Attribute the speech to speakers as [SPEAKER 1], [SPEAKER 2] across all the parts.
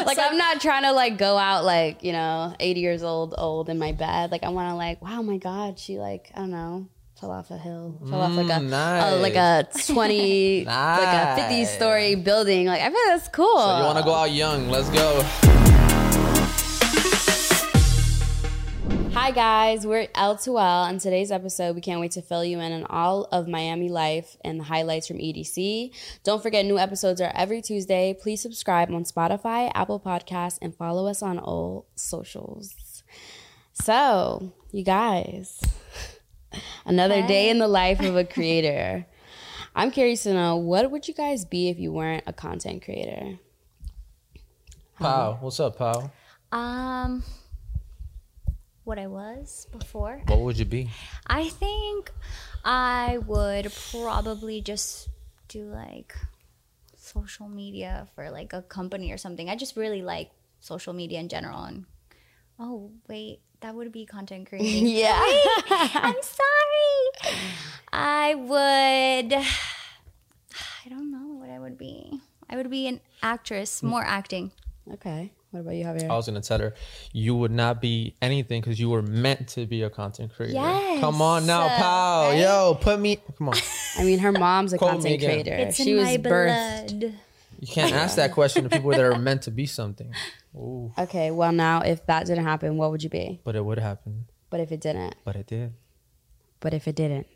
[SPEAKER 1] Like, I'm not trying to like go out like, 80 years old in my bed. Like, I want to like, wow, my God, she like, I don't know, fell off a hill, fell off like a 20, like a 50-story building. Like, I feel that's cool.
[SPEAKER 2] So you want to go out young? Let's go.
[SPEAKER 1] Hi guys, we're L2L. In today's episode, we can't wait to fill you in on all of Miami life and the highlights from EDC. Don't forget, new episodes are every Tuesday. Please subscribe on Spotify, Apple Podcasts, and follow us on all socials. So, you guys, another day in the life of a creator. I'm curious to know, what would you guys be if you weren't a content creator?
[SPEAKER 3] Pau, what's up, Pau?
[SPEAKER 4] What I was before.
[SPEAKER 3] What would you be?
[SPEAKER 4] I think I would probably just do like social media for like a company or something. I just really like social media in general. And oh wait, that would be content creating.
[SPEAKER 1] Yeah.
[SPEAKER 4] Wait, I'm sorry. I don't know what I would be. I would be an actress, more acting.
[SPEAKER 1] Okay. What about you, Javier?
[SPEAKER 3] I was going to tell her, you would not be anything because you were meant to be a content creator.
[SPEAKER 4] Yes.
[SPEAKER 3] Come on now, Pau.
[SPEAKER 4] Right?
[SPEAKER 3] Yo, come on.
[SPEAKER 1] I mean, her mom's a
[SPEAKER 3] Call me
[SPEAKER 1] content
[SPEAKER 3] again.
[SPEAKER 1] creator.
[SPEAKER 4] It's
[SPEAKER 1] She
[SPEAKER 4] in
[SPEAKER 1] was
[SPEAKER 4] my
[SPEAKER 1] birthed.
[SPEAKER 4] blood.
[SPEAKER 3] You can't ask that question to people that are meant to be something. Ooh.
[SPEAKER 1] Okay, well now, if that didn't happen, what would you be?
[SPEAKER 3] But it would happen.
[SPEAKER 1] But if it didn't?
[SPEAKER 3] But it did.
[SPEAKER 1] But if it didn't?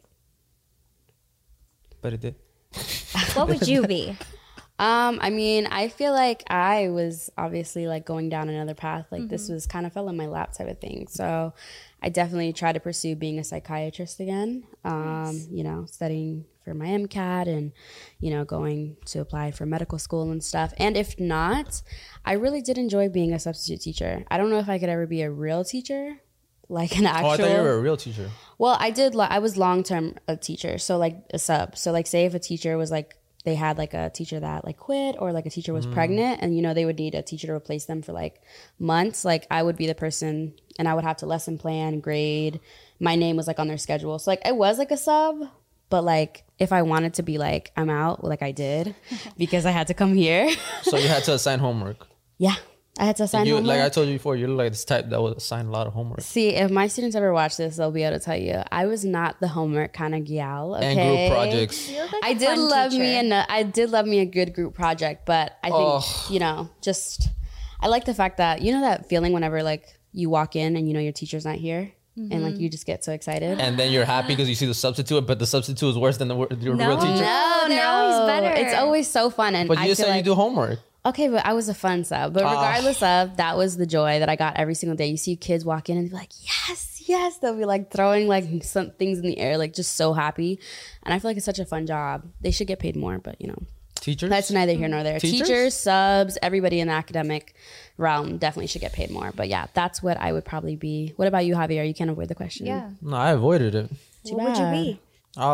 [SPEAKER 3] But it did.
[SPEAKER 4] What would you be?
[SPEAKER 1] I mean, I feel like I was obviously like going down another path. Like this was kind of fell in my lap type of thing. So I definitely try to pursue being a psychiatrist again. Studying for my MCAT and, going to apply for medical school and stuff. And if not, I really did enjoy being a substitute teacher. I don't know if I could ever be a real teacher, like an actual.
[SPEAKER 3] Oh, I thought you were a real teacher.
[SPEAKER 1] Well, I was long-term a teacher. So like a sub. So like say if a teacher was like, they had like a teacher that like quit or like a teacher was pregnant and, they would need a teacher to replace them for like months. Like I would be the person and I would have to lesson plan, grade. My name was like on their schedule. So like I was like a sub, but like if I wanted to be like, I'm out, like I did because I had to come here.
[SPEAKER 3] So you had to assign homework.
[SPEAKER 1] Yeah. I had to assign homework.
[SPEAKER 3] Like I told you before, you're like this type that would assign a lot of homework.
[SPEAKER 1] See, if my students ever watch this, they'll be able to tell you I was not the homework kind of gal. Okay?
[SPEAKER 3] And group projects.
[SPEAKER 4] You look like
[SPEAKER 1] I
[SPEAKER 4] a
[SPEAKER 1] did
[SPEAKER 4] fun
[SPEAKER 1] love
[SPEAKER 4] teacher.
[SPEAKER 1] I did love me a good group project, but I think I like the fact that that feeling whenever like you walk in and your teacher's not here and like you just get so excited.
[SPEAKER 3] And then you're happy because you see the substitute, but the substitute is worse than your real teacher.
[SPEAKER 1] No,
[SPEAKER 4] they're always better.
[SPEAKER 1] It's always so fun, and
[SPEAKER 3] But
[SPEAKER 1] I
[SPEAKER 3] you just
[SPEAKER 1] feel
[SPEAKER 3] said
[SPEAKER 1] like,
[SPEAKER 3] you do homework.
[SPEAKER 1] okay, but I was a fun sub. But regardless of, that was the joy that I got every single day. You see kids walk in and be like, yes, yes. They'll be like throwing like some things in the air, like just so happy. And I feel like it's such a fun job. They should get paid more, but
[SPEAKER 3] Teachers?
[SPEAKER 1] that's neither here nor there. Teachers, subs, everybody in the academic realm definitely should get paid more. But yeah, that's what I would probably be. What about you, Javier? You can't avoid the question.
[SPEAKER 4] Yeah.
[SPEAKER 3] No, I avoided it.
[SPEAKER 4] What would you be?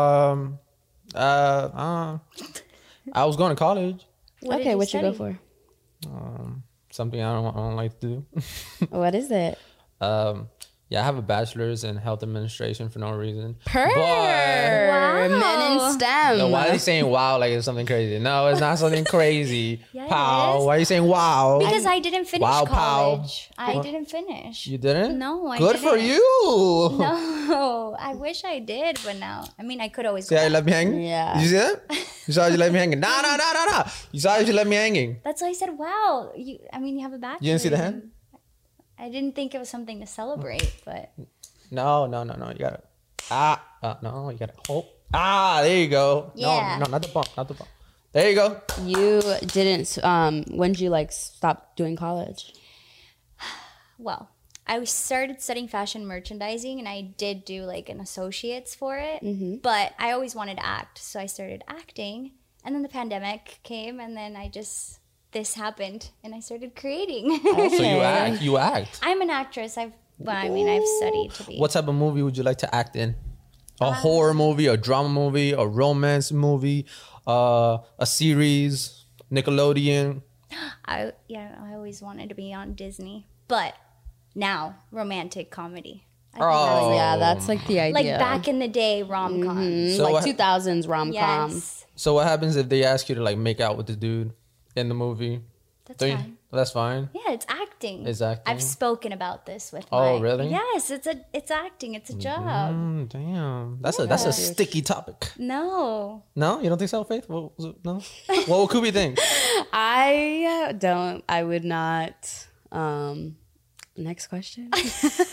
[SPEAKER 3] I was going to college.
[SPEAKER 4] What
[SPEAKER 1] Okay, what you go
[SPEAKER 4] study?
[SPEAKER 1] for?
[SPEAKER 3] Something I don't like to do.
[SPEAKER 1] What is it?
[SPEAKER 3] Yeah, I have a bachelor's in health administration for no reason.
[SPEAKER 1] Per
[SPEAKER 4] Wow.
[SPEAKER 1] men in STEM.
[SPEAKER 3] No, why are you saying wow like it's something crazy? No, it's not something crazy.
[SPEAKER 4] Yeah, it
[SPEAKER 3] Pow.
[SPEAKER 4] is.
[SPEAKER 3] Why are you saying wow?
[SPEAKER 4] Because I didn't finish
[SPEAKER 3] Wow, Pau.
[SPEAKER 4] college. I didn't finish.
[SPEAKER 3] You didn't?
[SPEAKER 4] No, I
[SPEAKER 3] Good
[SPEAKER 4] didn't.
[SPEAKER 3] for you.
[SPEAKER 4] No, I wish I did, but no. I mean, I could always
[SPEAKER 3] See
[SPEAKER 4] go
[SPEAKER 3] how you
[SPEAKER 4] back.
[SPEAKER 3] left me hanging?
[SPEAKER 1] Yeah.
[SPEAKER 3] Did you see that? You saw how you left me hanging? No. You saw how you left me hanging.
[SPEAKER 4] That's why I said, wow. You have a bachelor's.
[SPEAKER 3] You didn't see the hand?
[SPEAKER 4] I didn't think it was something to celebrate, but
[SPEAKER 3] No. You gotta. No, you gotta hold. There you go.
[SPEAKER 4] Yeah.
[SPEAKER 3] No, not the bump. There you go.
[SPEAKER 1] You didn't, when did you like stop doing college?
[SPEAKER 4] well, I started studying fashion merchandising and I did do like an associate's for it, but I always wanted to act. So I started acting and then the pandemic came and then this happened and I started creating.
[SPEAKER 3] So you act.
[SPEAKER 4] I'm an actress. I've studied to be.
[SPEAKER 3] What type of movie would you like to act in? A horror movie, a drama movie, a romance movie, a series, Nickelodeon.
[SPEAKER 4] I always wanted to be on Disney, but now romantic comedy. I think that's
[SPEAKER 1] Yeah, that's like the idea.
[SPEAKER 4] like back in the day rom-com.
[SPEAKER 3] So
[SPEAKER 1] like
[SPEAKER 3] what-
[SPEAKER 1] 2000s rom-com.
[SPEAKER 4] Yes,
[SPEAKER 3] So what happens if they ask you to like make out with the dude in the movie?
[SPEAKER 4] that's
[SPEAKER 3] Don't you-
[SPEAKER 4] fine.
[SPEAKER 3] That's fine.
[SPEAKER 4] Yeah, it's acting.
[SPEAKER 3] It's acting?
[SPEAKER 4] I've spoken about this with
[SPEAKER 3] Oh, really?
[SPEAKER 4] Yes, it's acting. It's a job.
[SPEAKER 3] Damn. That's a sticky topic.
[SPEAKER 4] No.
[SPEAKER 3] No? You don't think so, Faith? No? What could we think?
[SPEAKER 1] I don't. I would not. Next question.
[SPEAKER 3] You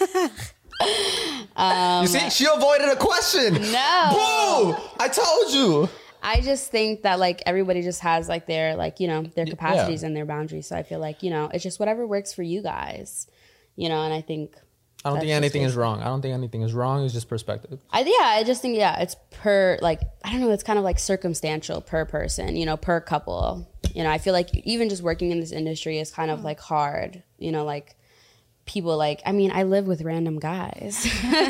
[SPEAKER 3] see? She avoided a question.
[SPEAKER 1] No.
[SPEAKER 3] Boo! I told you.
[SPEAKER 1] I just think that like everybody just has like their like, you know, their capacities and their boundaries. So I feel like, you know, it's just whatever works for you guys, you know, and I think
[SPEAKER 3] I don't think anything is wrong. I don't think anything is wrong. It's just perspective.
[SPEAKER 1] I just think, it's per, like, I don't know, it's kind of like circumstantial per person, you know, per couple. You know, I feel like even just working in this industry is kind of like hard, you know, like people like, I mean, I live with random guys,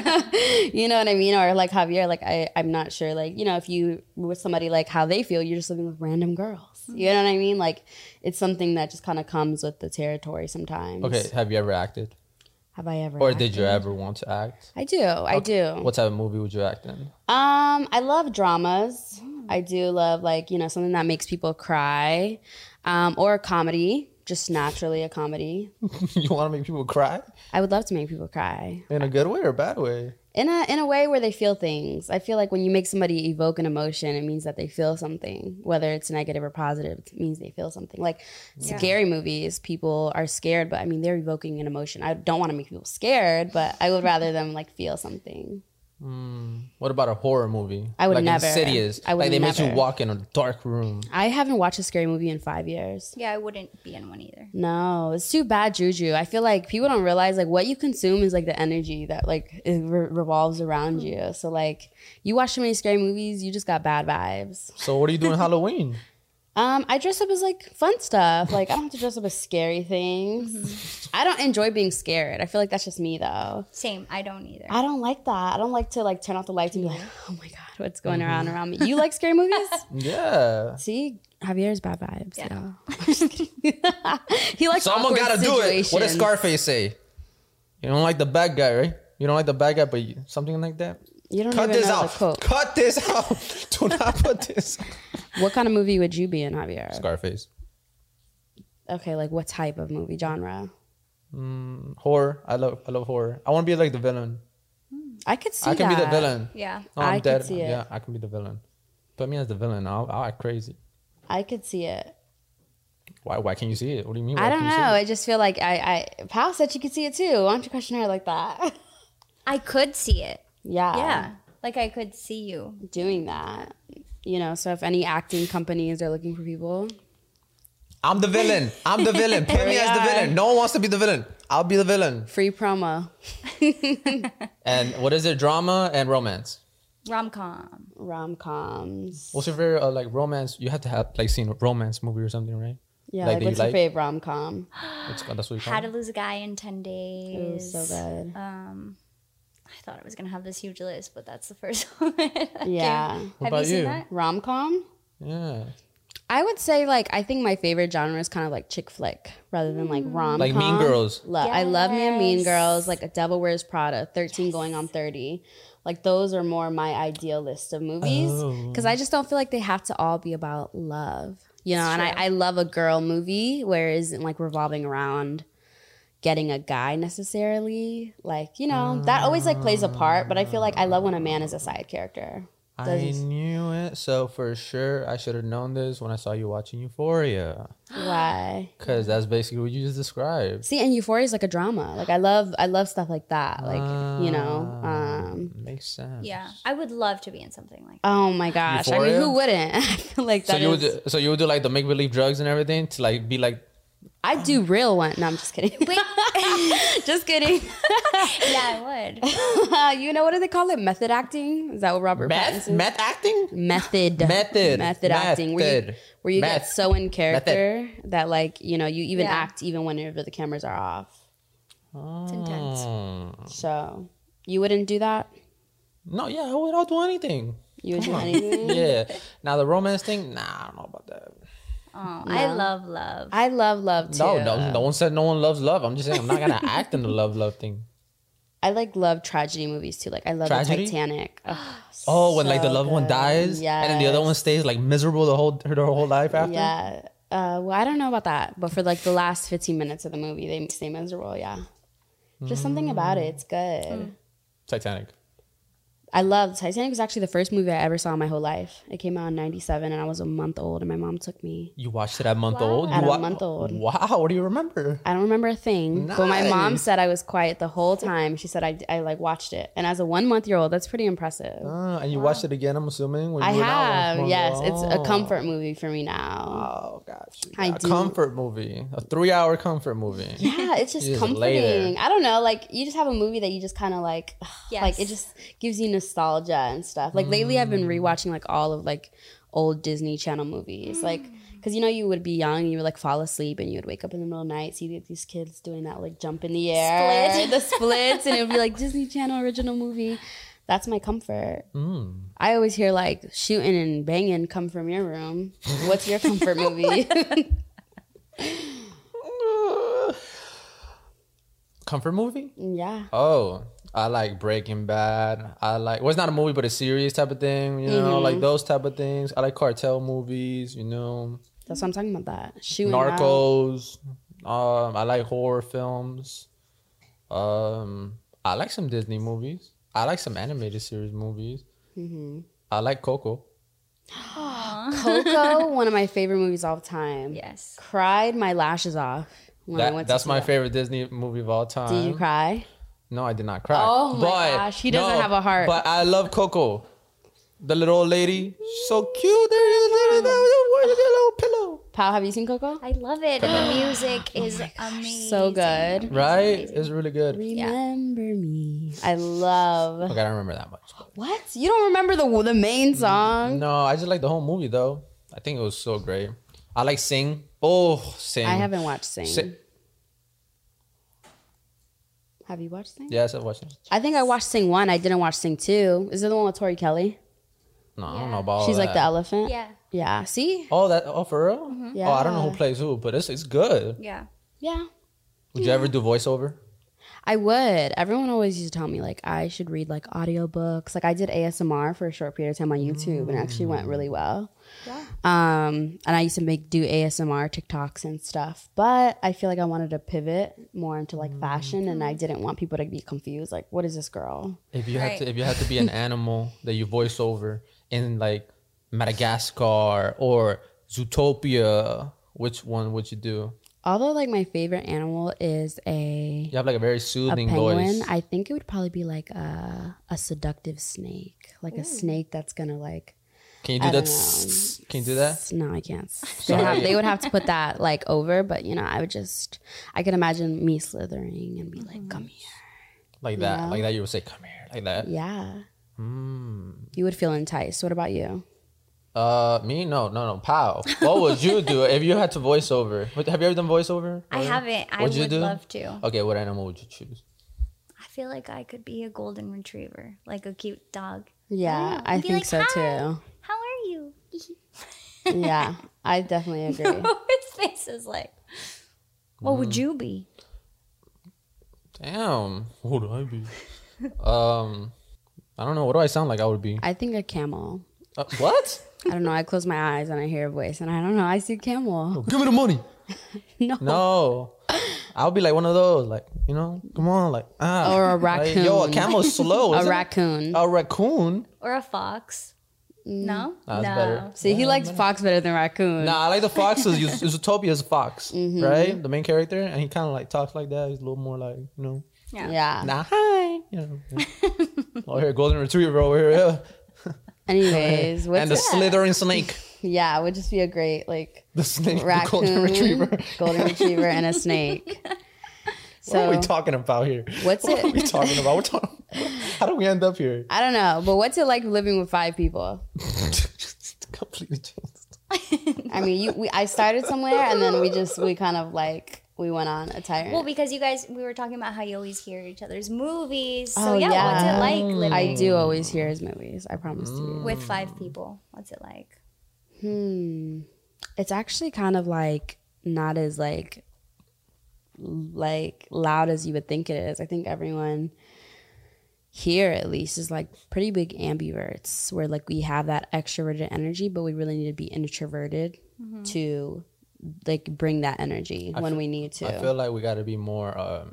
[SPEAKER 1] you know what I mean? Or like Javier, like I'm not sure, like, you know, if you with somebody like how they feel, you're just living with random girls. You know what I mean? Like it's something that just kind of comes with the territory sometimes.
[SPEAKER 3] Okay, have you ever acted?
[SPEAKER 1] Have I ever
[SPEAKER 3] Or
[SPEAKER 1] acted?
[SPEAKER 3] did you ever want to act?
[SPEAKER 1] I do.
[SPEAKER 3] What type of movie would you act in?
[SPEAKER 1] I love dramas. I do love like, you know, something that makes people cry. Or a comedy. Just naturally a comedy.
[SPEAKER 3] You want to make people cry?
[SPEAKER 1] I would love to make people cry.
[SPEAKER 3] In a good way or a bad way?
[SPEAKER 1] In a way where they feel things. I feel like when you make somebody evoke an emotion, it means that they feel something. Whether it's negative or positive, it means they feel something. Like scary movies, people are scared, but I mean, they're evoking an emotion. I don't want to make people scared, but I would rather them like feel something.
[SPEAKER 3] What about a horror movie?
[SPEAKER 1] I would
[SPEAKER 3] like
[SPEAKER 1] never.
[SPEAKER 3] Insidious.
[SPEAKER 1] I would
[SPEAKER 3] like they make you
[SPEAKER 1] never.
[SPEAKER 3] walk in a dark room.
[SPEAKER 1] I haven't watched a scary movie in 5 years.
[SPEAKER 4] Yeah, I wouldn't be in one either.
[SPEAKER 1] No, it's too bad juju. I feel like people don't realize like what you consume is like the energy that like it revolves around you. So like you watch too many scary movies, you just got bad vibes.
[SPEAKER 3] So what are you doing Halloween?
[SPEAKER 1] I dress up as like fun stuff. Like I don't have to dress up as scary things. I don't enjoy being scared. I feel like that's just me though.
[SPEAKER 4] Same, I don't either.
[SPEAKER 1] I don't like that. I don't like to like turn off the lights and be like, oh my God, what's going around me? You like scary movies?
[SPEAKER 3] Yeah.
[SPEAKER 1] See, Javier's bad vibes.
[SPEAKER 4] Yeah.
[SPEAKER 1] Yeah. I'm just kidding. He likes
[SPEAKER 3] Someone
[SPEAKER 1] awkward
[SPEAKER 3] gotta do it.
[SPEAKER 1] situations.
[SPEAKER 3] What does Scarface say? You don't like the bad guy, right? You don't like the bad guy, but something like that?
[SPEAKER 1] You don't
[SPEAKER 3] Cut
[SPEAKER 1] even
[SPEAKER 3] this
[SPEAKER 1] know
[SPEAKER 3] out.
[SPEAKER 1] the quote.
[SPEAKER 3] Cut this out. Do not put this.
[SPEAKER 1] What kind of movie would you be in, Javier?
[SPEAKER 3] Scarface.
[SPEAKER 1] Okay, like what type of movie genre?
[SPEAKER 3] Horror. I love horror. I want to be like the villain.
[SPEAKER 1] I could see
[SPEAKER 3] I can
[SPEAKER 1] that.
[SPEAKER 3] be the villain.
[SPEAKER 4] Yeah.
[SPEAKER 3] Oh, I'm
[SPEAKER 1] I could
[SPEAKER 3] dead.
[SPEAKER 1] see it.
[SPEAKER 3] Yeah, I can be the villain. Put me as the villain. I'll act crazy.
[SPEAKER 1] I could see it.
[SPEAKER 3] Why can't you see it? What do you mean?
[SPEAKER 1] I
[SPEAKER 3] why
[SPEAKER 1] don't
[SPEAKER 3] can't you see
[SPEAKER 1] know.
[SPEAKER 3] it?
[SPEAKER 1] I just feel like Pal said she could see it too. Why don't you question her like that?
[SPEAKER 4] I could see it.
[SPEAKER 1] Yeah.
[SPEAKER 4] Yeah. Like I could see you.
[SPEAKER 1] Doing that. You know, so if any acting companies are looking for people,
[SPEAKER 3] I'm the villain. I'm the villain. Put
[SPEAKER 1] Here
[SPEAKER 3] me
[SPEAKER 1] we
[SPEAKER 3] as the
[SPEAKER 1] are.
[SPEAKER 3] villain. No one wants to be the villain. I'll be the villain.
[SPEAKER 1] free promo.
[SPEAKER 3] And what is it? Drama and romance.
[SPEAKER 4] Rom-com.
[SPEAKER 1] Rom-coms.
[SPEAKER 3] What's your favorite like romance? You have to have like seen a romance movie or something, right?
[SPEAKER 1] Yeah,
[SPEAKER 3] like,
[SPEAKER 1] like
[SPEAKER 3] that
[SPEAKER 1] what's
[SPEAKER 3] you
[SPEAKER 1] your
[SPEAKER 3] like?
[SPEAKER 1] favorite rom-com?
[SPEAKER 3] That's what you call
[SPEAKER 4] How to
[SPEAKER 3] it.
[SPEAKER 4] Lose a Guy in 10 Days.
[SPEAKER 1] It was so good.
[SPEAKER 4] I thought I was going to have this huge list, but that's the first one.
[SPEAKER 1] Yeah.
[SPEAKER 4] Have
[SPEAKER 3] about
[SPEAKER 4] you seen
[SPEAKER 3] you?
[SPEAKER 4] that?
[SPEAKER 1] Rom-com?
[SPEAKER 3] Yeah.
[SPEAKER 1] I would say like I think my favorite genre is kind of like chick flick rather than like rom-com.
[SPEAKER 3] Like Mean Girls.
[SPEAKER 1] I love me and Mean
[SPEAKER 4] Yes.
[SPEAKER 1] Girls, like A Devil Wears Prada, 13 going on 30. Like those are more my ideal list of movies because I just don't feel like they have to all be about love, you know. And I love a girl movie where it isn't like revolving around getting a guy necessarily. Like, you know, that always like plays a part, but I feel like I love when a man is a side character.
[SPEAKER 3] I knew it. So for sure, I should have known this when I saw you watching Euphoria.
[SPEAKER 1] Why?
[SPEAKER 3] Because that's basically what you just described.
[SPEAKER 1] See, and Euphoria is like a drama. Like I love stuff like that. Like, you know,
[SPEAKER 3] Makes sense.
[SPEAKER 4] Yeah. I would love to be in something like that.
[SPEAKER 1] oh my gosh. I mean,
[SPEAKER 3] Euphoria?
[SPEAKER 1] who wouldn't? I feel like
[SPEAKER 3] So
[SPEAKER 1] that
[SPEAKER 3] you
[SPEAKER 1] is-
[SPEAKER 3] would do like the make believe drugs and everything to like be like
[SPEAKER 1] I do real one. No, I'm just kidding.
[SPEAKER 4] Wait.
[SPEAKER 1] Just kidding.
[SPEAKER 4] Yeah, I would.
[SPEAKER 1] You know, what do they call it? Method acting? Is that what Robert
[SPEAKER 3] meth
[SPEAKER 1] Pattinson?
[SPEAKER 3] meth acting.
[SPEAKER 1] Method acting. Where you get so in character that like, you know, you even
[SPEAKER 4] Yeah.
[SPEAKER 1] act even whenever the cameras are off.
[SPEAKER 4] It's intense.
[SPEAKER 1] So you wouldn't do that?
[SPEAKER 3] No, yeah, I'll do anything.
[SPEAKER 1] You would do anything?
[SPEAKER 3] Yeah. Now the romance thing, nah, I don't know about that.
[SPEAKER 4] Oh, I love love.
[SPEAKER 1] I love love too.
[SPEAKER 3] No one said no one loves love. I'm just saying I'm not gonna act in the love thing.
[SPEAKER 1] I like love tragedy movies too. Like I love
[SPEAKER 3] Tragedy?
[SPEAKER 1] the Titanic.
[SPEAKER 3] Oh, when like the
[SPEAKER 1] so
[SPEAKER 3] loved one
[SPEAKER 1] good.
[SPEAKER 3] dies, and then the other
[SPEAKER 1] Yes.
[SPEAKER 3] one stays like miserable her whole life after.
[SPEAKER 1] Yeah. Well, I don't know about that, but for like the last 15 minutes of the movie, they stay miserable. Yeah, just something about it. It's good.
[SPEAKER 3] Titanic.
[SPEAKER 1] I love Titanic. Was actually the first movie I ever saw in my whole life. It came out in '97, and I was a month old, and my mom took me.
[SPEAKER 3] You watched it at month old?
[SPEAKER 1] At a month old.
[SPEAKER 3] Wow, what do you remember?
[SPEAKER 1] I don't remember a thing, but my mom
[SPEAKER 3] Nice.
[SPEAKER 1] said I was quiet the whole time. She said I like watched it, and as a 1 month-year-old, that's pretty impressive.
[SPEAKER 3] And you watched it again, I'm assuming? When
[SPEAKER 1] I
[SPEAKER 3] you were not
[SPEAKER 1] have,
[SPEAKER 3] one
[SPEAKER 1] yes.
[SPEAKER 3] month
[SPEAKER 1] It's
[SPEAKER 3] old?
[SPEAKER 1] a comfort movie for me now.
[SPEAKER 3] Oh, got you.
[SPEAKER 1] I
[SPEAKER 3] A
[SPEAKER 1] do.
[SPEAKER 3] comfort movie. A 3-hour comfort movie.
[SPEAKER 1] Yeah, it's just
[SPEAKER 3] You just lay
[SPEAKER 1] comforting.
[SPEAKER 3] there.
[SPEAKER 1] I don't know, like you just have a movie that you just kind of like,
[SPEAKER 4] Yes.
[SPEAKER 1] like it just gives you nostalgia and stuff. Like lately, I've been rewatching like all of like old Disney Channel movies, like because you know you would be young, you would like fall asleep, and you would wake up in the middle of the night, see these kids doing that like jump in the air,
[SPEAKER 4] Split.
[SPEAKER 1] the splits, and it would be like Disney Channel original movie. That's my comfort. I always hear like shooting and banging come from your room. What's your comfort movie?
[SPEAKER 3] Comfort movie?
[SPEAKER 1] Yeah.
[SPEAKER 3] Oh, I like Breaking Bad. I like, well, it's not a movie, but a series type of thing, you know, like those type of things. I like cartel movies, you know,
[SPEAKER 1] That's what I'm talking about. That shooting out.
[SPEAKER 3] Narcos. I like horror films. I like some Disney movies. I like some animated series movies. I like Coco.
[SPEAKER 1] Coco, one of my favorite movies of all time.
[SPEAKER 4] Yes.
[SPEAKER 1] Cried my lashes off when I went to
[SPEAKER 3] That's
[SPEAKER 1] see
[SPEAKER 3] my
[SPEAKER 1] that.
[SPEAKER 3] favorite Disney movie of all time.
[SPEAKER 1] Did you cry?
[SPEAKER 3] No, I did not cry.
[SPEAKER 1] Oh my gosh, he doesn't have a heart.
[SPEAKER 3] But I love Coco. The little old lady. She's so cute. Where's the little pillow?
[SPEAKER 1] Pal, have you seen Coco?
[SPEAKER 4] I love it. The music is amazing.
[SPEAKER 1] So good.
[SPEAKER 3] Right? It's really good.
[SPEAKER 1] Remember me. I love.
[SPEAKER 3] Okay, I don't remember that much.
[SPEAKER 1] What? You don't remember the main song?
[SPEAKER 3] No, I just like the whole movie though. I think it was so great. I like Sing. Oh, Sing.
[SPEAKER 1] I haven't watched Sing.
[SPEAKER 3] Sing.
[SPEAKER 1] Have you watched Sing?
[SPEAKER 3] Yes, I watched it.
[SPEAKER 1] I think I watched Sing 1. I didn't watch Sing 2. Is it the one with Tori Kelly?
[SPEAKER 3] No, I don't know about all
[SPEAKER 1] She's like the
[SPEAKER 3] that.
[SPEAKER 1] elephant?
[SPEAKER 4] Yeah.
[SPEAKER 1] Yeah. See?
[SPEAKER 3] Oh, for real?
[SPEAKER 1] Yeah.
[SPEAKER 3] Oh, I don't know who plays who, but it's good.
[SPEAKER 4] Yeah.
[SPEAKER 1] Yeah.
[SPEAKER 3] Would you ever do voiceover?
[SPEAKER 1] I would. Everyone always used to tell me like I should read like audiobooks. Like I did ASMR for a short period of time on YouTube and it actually went really well.
[SPEAKER 4] Yeah.
[SPEAKER 1] And I used to do ASMR TikToks and stuff. But I feel like I wanted to pivot more into like fashion and I didn't want people to be confused. Like, what is this girl?
[SPEAKER 3] If you
[SPEAKER 4] Right.
[SPEAKER 3] had to be an animal that you voice over in like Madagascar or Zootopia, which one would you do?
[SPEAKER 1] Although like my favorite animal is a
[SPEAKER 3] You have like a very soothing
[SPEAKER 1] penguin,
[SPEAKER 3] voice.
[SPEAKER 1] I think it would probably be like a seductive snake. Like a snake that's gonna like
[SPEAKER 3] Can you do
[SPEAKER 1] I
[SPEAKER 3] that?
[SPEAKER 1] don't know.
[SPEAKER 3] Can you do that?
[SPEAKER 1] No, I can't.
[SPEAKER 3] Sorry.
[SPEAKER 1] They would have to put that like over, but you know, I could imagine me slithering and be like, "Come here."
[SPEAKER 3] Like that.
[SPEAKER 1] Yeah.
[SPEAKER 3] Like that you would say, come here. Like that.
[SPEAKER 1] Yeah.
[SPEAKER 3] Hmm.
[SPEAKER 1] You would feel enticed. What about you?
[SPEAKER 3] Me? No. Pow. What would you do if you had to voice over? Have you ever done voiceover?
[SPEAKER 4] I haven't. I
[SPEAKER 3] What'd you
[SPEAKER 4] would
[SPEAKER 3] do?
[SPEAKER 4] love to.
[SPEAKER 3] Okay, what animal would you choose?
[SPEAKER 4] I feel like I could be a golden retriever, like a cute dog.
[SPEAKER 1] Yeah, I
[SPEAKER 4] I'd be
[SPEAKER 1] think
[SPEAKER 4] like,
[SPEAKER 1] so
[SPEAKER 4] "Hi,
[SPEAKER 1] too.
[SPEAKER 4] How are you?
[SPEAKER 1] Yeah, I definitely agree.
[SPEAKER 4] His face is like, what would you be?
[SPEAKER 3] Damn. What would I be? I don't know. What do I sound like I would be?
[SPEAKER 1] I think a camel.
[SPEAKER 3] What?
[SPEAKER 1] I don't know. I close my eyes and I hear a voice, and I don't know. I see camel.
[SPEAKER 3] Give me the money.
[SPEAKER 1] No.
[SPEAKER 3] No. I'll be like one of those, like, you know, come on, like,
[SPEAKER 1] Or a
[SPEAKER 3] Like,
[SPEAKER 1] raccoon.
[SPEAKER 3] yo, a camel's slow.
[SPEAKER 1] A
[SPEAKER 3] isn't it?
[SPEAKER 1] raccoon.
[SPEAKER 3] A raccoon?
[SPEAKER 4] Or a fox? No?
[SPEAKER 3] Nah, that's
[SPEAKER 4] no.
[SPEAKER 3] better.
[SPEAKER 1] See, he likes fox better than raccoon.
[SPEAKER 3] Nah, I like the foxes. Zootopia's a fox, right? The main character, and he kind of like talks like that. He's a little more like, you know,
[SPEAKER 1] Yeah.
[SPEAKER 3] nah, hi, you know. Oh, here, golden retriever over here, yeah.
[SPEAKER 1] Anyways, what's
[SPEAKER 3] And the slithering snake,
[SPEAKER 1] Yeah, it would just be a great like
[SPEAKER 3] the snake, the
[SPEAKER 1] raccoon,
[SPEAKER 3] golden retriever.
[SPEAKER 1] golden retriever, and a snake.
[SPEAKER 3] What are
[SPEAKER 1] So
[SPEAKER 3] we talking about here?
[SPEAKER 1] what's
[SPEAKER 3] What are we
[SPEAKER 1] it?
[SPEAKER 3] talking about? How do we end up here?
[SPEAKER 1] I don't know, but what's it like living with 5 people?
[SPEAKER 3] Completely changed.
[SPEAKER 1] I mean, I started somewhere, and then we kind of like we went on a tyrant.
[SPEAKER 4] Well, because you guys, we were talking about how you always hear each other's movies. So
[SPEAKER 1] Oh,
[SPEAKER 4] yeah,
[SPEAKER 1] yeah.
[SPEAKER 4] what's it like living
[SPEAKER 1] I do always hear his movies. I promise to you.
[SPEAKER 4] with 5 people? What's it like?
[SPEAKER 1] It's actually kind of like not as like loud as you would think it is. I think everyone here at least is like pretty big ambiverts where like we have that extroverted energy, but we really need to be introverted to like bring that energy when we need to.
[SPEAKER 3] I feel like we got to be more.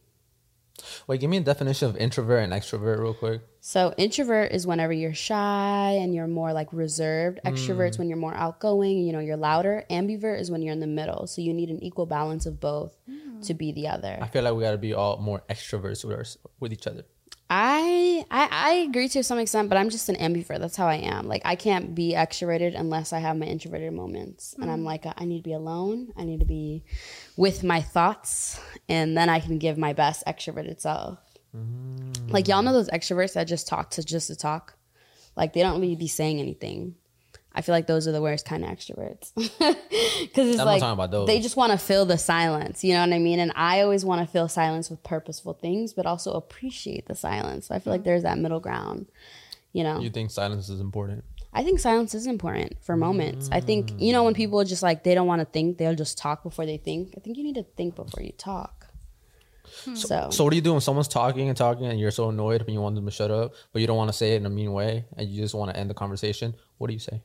[SPEAKER 3] Wait, give me a definition of introvert and extrovert real quick.
[SPEAKER 1] So introvert is whenever you're shy and you're more like reserved. Extrovert's when you're more outgoing, you know, you're louder. Ambivert is when you're in the middle. So you need an equal balance of both to be the other.
[SPEAKER 3] I feel like we got to be all more extroverts with each other.
[SPEAKER 1] I agree to some extent, but I'm just an ambivert. That's how I am. Like, I can't be extroverted unless I have my introverted moments. And I'm like, I need to be alone. I need to be with my thoughts. And then I can give my best extroverted self. Like, y'all know those extroverts that just talk to talk? Like, they don't really be saying anything. I feel like those are the worst kind of extroverts. Because it's
[SPEAKER 3] I'm
[SPEAKER 1] like,
[SPEAKER 3] not talking about those.
[SPEAKER 1] they just want to fill the silence. You know what I mean? And I always want to fill silence with purposeful things, but also appreciate the silence. So I feel like there's that middle ground, you know?
[SPEAKER 3] You think silence is important?
[SPEAKER 1] I think silence is important for moments. I think, you know, when people just like, they don't want to think, they'll just talk before they think. I think you need to think before you talk. So
[SPEAKER 3] what do you do when someone's talking and you're so annoyed and you want them to shut up, but you don't want to say it in a mean way and you just want to end the conversation? What do you say?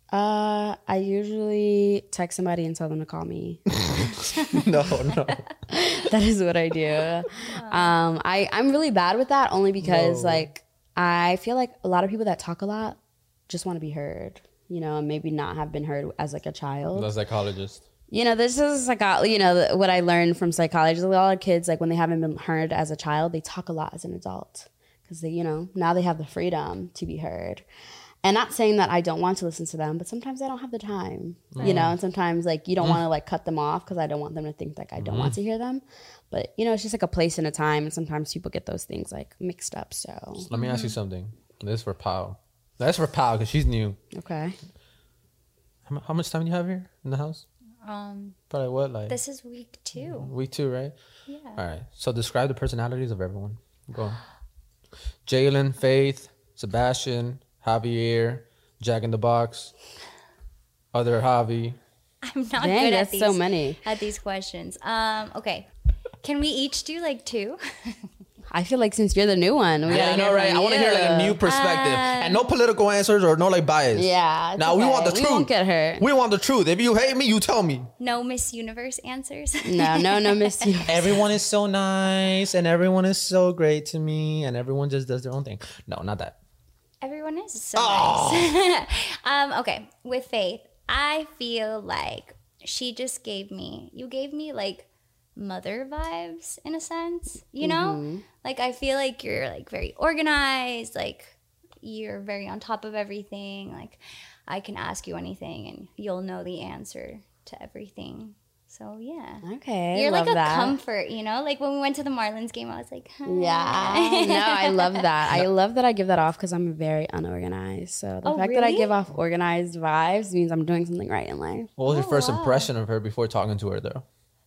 [SPEAKER 1] I usually text somebody and tell them to call me.
[SPEAKER 3] No.
[SPEAKER 1] That is what I do. I'm really bad with that only because like I feel like a lot of people that talk a lot just want to be heard, you know, and maybe not have been heard as like a child.
[SPEAKER 3] The psychologist.
[SPEAKER 1] You know, this is like, you know, what I learned from psychology. A lot of kids, like when they haven't been heard as a child, they talk a lot as an adult because they, you know, now they have the freedom to be heard. And not saying that I don't want to listen to them, but sometimes I don't have the time, you know, and sometimes like you don't want to like cut them off because I don't want them to think like I don't want to hear them. But, you know, it's just like a place and a time. And sometimes people get those things like mixed up. So
[SPEAKER 3] let me ask you something. This is for Pao. That's for Pao because she's new.
[SPEAKER 1] okay.
[SPEAKER 3] How much time do you have here in the house? Probably what? Like
[SPEAKER 4] This is week 2.
[SPEAKER 3] week 2, right?
[SPEAKER 4] Yeah.
[SPEAKER 3] All right. So describe the personalities of everyone. Go on. Jalen, Faith, Sebastian, Javier, Jack in the Box, other Javi.
[SPEAKER 4] I'm not
[SPEAKER 1] Dang,
[SPEAKER 4] good at
[SPEAKER 1] that's
[SPEAKER 4] these.
[SPEAKER 1] so many.
[SPEAKER 4] At these questions. Okay. Can we each do like 2?
[SPEAKER 1] I feel like since you're the new one, we
[SPEAKER 3] Yeah, I
[SPEAKER 1] gotta
[SPEAKER 3] know,
[SPEAKER 1] hear
[SPEAKER 3] right?
[SPEAKER 1] from
[SPEAKER 3] I want to hear like a
[SPEAKER 1] you.
[SPEAKER 3] new perspective and no political answers or no like bias.
[SPEAKER 1] Yeah. it's
[SPEAKER 3] Now we want the
[SPEAKER 1] okay.
[SPEAKER 3] truth.
[SPEAKER 1] We won't get hurt.
[SPEAKER 3] We want the truth. If you hate me, you tell me.
[SPEAKER 4] No Miss Universe answers.
[SPEAKER 1] No, Miss Universe.
[SPEAKER 3] Everyone is so nice and everyone is so great to me and everyone just does their own thing. No, not that.
[SPEAKER 4] Everyone is so nice. Okay, with Faith, I feel like you gave me like mother vibes in a sense, you know? Like I feel like you're like very organized, like you're very on top of everything. Like I can ask you anything and you'll know the answer to everything. So yeah.
[SPEAKER 1] Okay.
[SPEAKER 4] You're like
[SPEAKER 1] love
[SPEAKER 4] a
[SPEAKER 1] that.
[SPEAKER 4] comfort, you know? Like when we went to the Marlins game, I was like, hi.
[SPEAKER 1] Yeah. No, I love that. I love that I give that off because I'm very unorganized. So the fact that I
[SPEAKER 4] really?
[SPEAKER 1] give off organized vibes means I'm doing something right in life.
[SPEAKER 3] What was your first
[SPEAKER 4] wow.
[SPEAKER 3] impression of her before talking to her though?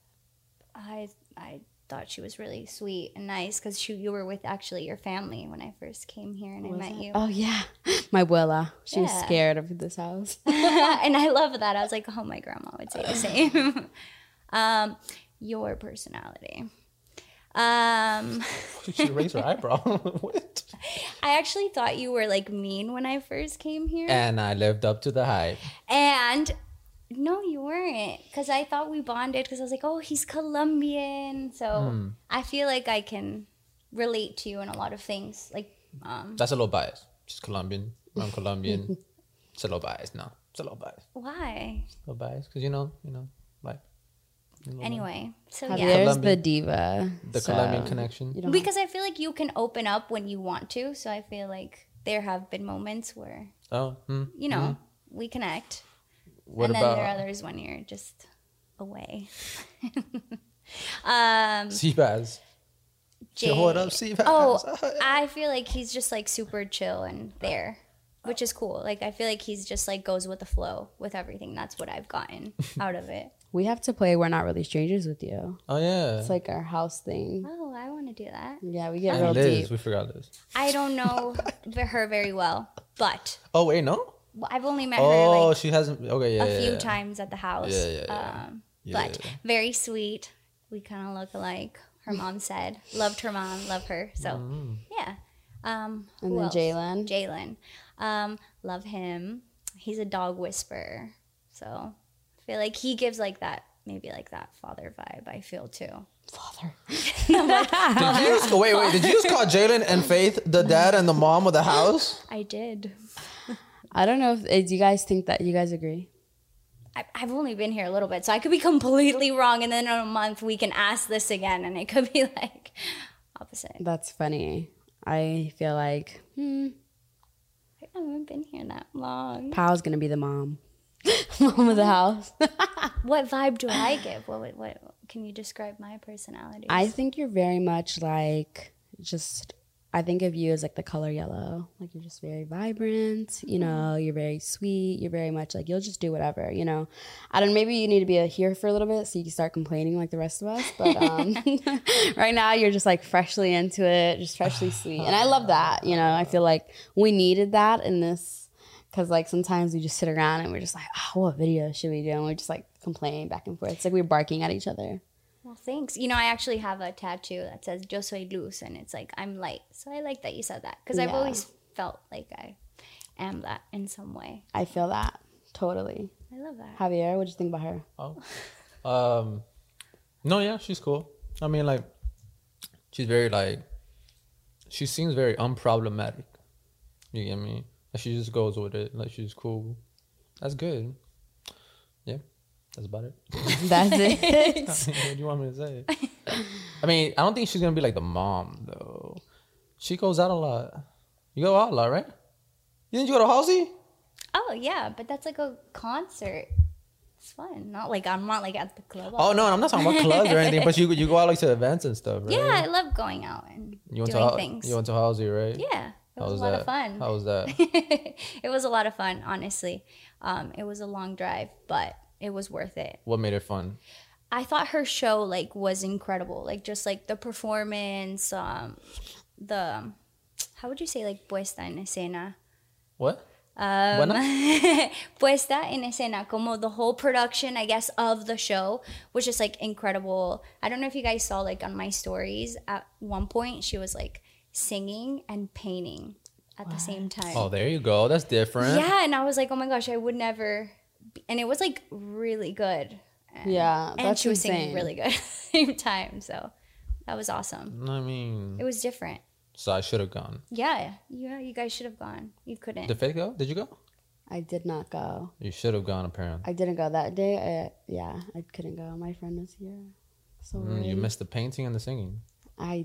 [SPEAKER 4] I thought she was really sweet and nice because you were with actually your family when I first came here and I met you.
[SPEAKER 1] Oh, yeah. My abuela. She was
[SPEAKER 4] Yeah.
[SPEAKER 1] scared of this house.
[SPEAKER 4] And I love that. I was like, oh, my grandma would say the same. Your personality.
[SPEAKER 3] She raised her eyebrow. What?
[SPEAKER 4] I actually thought you were like mean when I first came here.
[SPEAKER 3] And I lived up to the hype.
[SPEAKER 4] And no, you weren't. Because I thought we bonded because I was like, oh, he's Colombian. So I feel like I can relate to you in a lot of things. Like,
[SPEAKER 3] That's a little biased. She's Colombian. I'm Colombian. It's a little biased. No, it's a little biased.
[SPEAKER 4] why?
[SPEAKER 3] A little biased because you know, like
[SPEAKER 4] Anyway, so
[SPEAKER 1] Javier's
[SPEAKER 4] yeah.
[SPEAKER 1] the
[SPEAKER 3] Colombian.
[SPEAKER 1] diva.
[SPEAKER 3] the
[SPEAKER 1] so
[SPEAKER 3] Colombian connection.
[SPEAKER 1] you don't
[SPEAKER 4] Because I feel like you can open up when you want to. So I feel like there have been moments where,
[SPEAKER 3] Oh,
[SPEAKER 4] you know, we connect.
[SPEAKER 3] what
[SPEAKER 4] and then
[SPEAKER 3] about
[SPEAKER 4] there are others when you're just away.
[SPEAKER 3] Seabass?
[SPEAKER 4] Jay.
[SPEAKER 3] What up, Seabass?
[SPEAKER 4] Oh, I feel like he's just like super chill and there, which is cool. Like I feel like he's just like goes with the flow with everything. That's what I've gotten out of it.
[SPEAKER 1] We have to play We're Not Really Strangers with you.
[SPEAKER 3] Oh yeah.
[SPEAKER 1] It's like our house thing.
[SPEAKER 4] Oh, I want to do that.
[SPEAKER 1] Yeah, we get
[SPEAKER 3] And
[SPEAKER 1] real
[SPEAKER 3] Liz,
[SPEAKER 1] deep.
[SPEAKER 3] we forgot Liz.
[SPEAKER 4] I don't know her very well, but
[SPEAKER 3] Oh wait, no.
[SPEAKER 4] I've only met her
[SPEAKER 3] Oh,
[SPEAKER 4] like
[SPEAKER 3] she hasn't. Okay, yeah.
[SPEAKER 4] a few
[SPEAKER 3] yeah.
[SPEAKER 4] times at the house.
[SPEAKER 3] Yeah.
[SPEAKER 4] But very sweet. We kind of look alike. Her mom said, loved her mom, love her. So yeah.
[SPEAKER 1] And
[SPEAKER 4] Who
[SPEAKER 1] then
[SPEAKER 4] else?
[SPEAKER 1] Jalen.
[SPEAKER 4] Jalen. Love him. He's a dog whisperer. So feel like he gives like that, maybe like that father vibe, I feel too.
[SPEAKER 1] Father.
[SPEAKER 3] Did you just, wait, did you just call Jalen and Faith the dad and the mom of the house?
[SPEAKER 4] I did.
[SPEAKER 1] I don't know if do you guys think that you guys agree?
[SPEAKER 4] I've only been here a little bit, so I could be completely wrong, and then in a month we can ask this again, and it could be like opposite.
[SPEAKER 1] That's funny. I feel like
[SPEAKER 4] I haven't been here that long.
[SPEAKER 1] Pal's gonna be the mom. Mom of the house.
[SPEAKER 4] What vibe do I give? What can you describe my personality?
[SPEAKER 1] I think you're very much like I think of you as like the color yellow. Like you're just very vibrant, you know, you're very sweet, you're very much like you'll just do whatever, you know. I don't maybe you need to be here for a little bit so you can start complaining like the rest of us. But right now you're just like freshly into it, just freshly sweet. And I love that, you know. I feel like we needed that in this because like sometimes we just sit around and we're just like, oh, what video should we do? And we're just like complaining back and forth. It's like we're barking at each other.
[SPEAKER 4] Well, thanks. You know, I actually have a tattoo that says "Yo soy luz," and it's like I'm light. So I like that you said that because I've always felt like I am that in some way.
[SPEAKER 1] I feel that totally.
[SPEAKER 4] I love that.
[SPEAKER 1] Javier, what'd you think about her?
[SPEAKER 3] No, yeah, she's cool. I mean, like, she's very like, she seems very unproblematic. You get me? Like, she just goes with it. Like, she's cool. That's good. Yeah. That's about it.
[SPEAKER 1] That's it.
[SPEAKER 3] What do you want me to say? I mean, I don't think she's gonna be like the mom though. She goes out a lot. You go out a lot, right? Didn't you go to Halsey?
[SPEAKER 4] Oh yeah, but that's like a concert. It's fun. Not like I'm not like at the club.
[SPEAKER 3] Oh no, I'm not talking about clubs or anything. But you go out like to events and stuff, right?
[SPEAKER 4] Yeah, I love going out and doing things.
[SPEAKER 3] You went to Halsey, right?
[SPEAKER 4] Yeah, it was a lot of fun.
[SPEAKER 3] How was that?
[SPEAKER 4] It was a lot of fun, honestly. It was a long drive, but it was worth it.
[SPEAKER 3] What made it fun?
[SPEAKER 4] I thought her show like was incredible. Like just like the performance, the how would you say like puesta en escena?
[SPEAKER 3] What?
[SPEAKER 4] Puesta en escena, como the whole production, I guess, of the show was just like incredible. I don't know if you guys saw like on my stories at one point she was like singing and painting at the same time.
[SPEAKER 3] Oh, there you go. That's different.
[SPEAKER 4] Yeah, and I was like, oh my gosh, I would never. And it was like really good.
[SPEAKER 1] Yeah,
[SPEAKER 4] and
[SPEAKER 1] that's
[SPEAKER 4] she was
[SPEAKER 1] insane.
[SPEAKER 4] singing really good at the same time. So that was awesome.
[SPEAKER 3] I mean,
[SPEAKER 4] It was different.
[SPEAKER 3] so I should have gone.
[SPEAKER 4] Yeah, you guys should have gone. You couldn't.
[SPEAKER 3] Did Faith go? Did you go?
[SPEAKER 1] I did not go.
[SPEAKER 3] You should have gone, apparently.
[SPEAKER 1] I didn't go that day. I couldn't go. My friend was here. So
[SPEAKER 3] You missed the painting and the singing.
[SPEAKER 1] I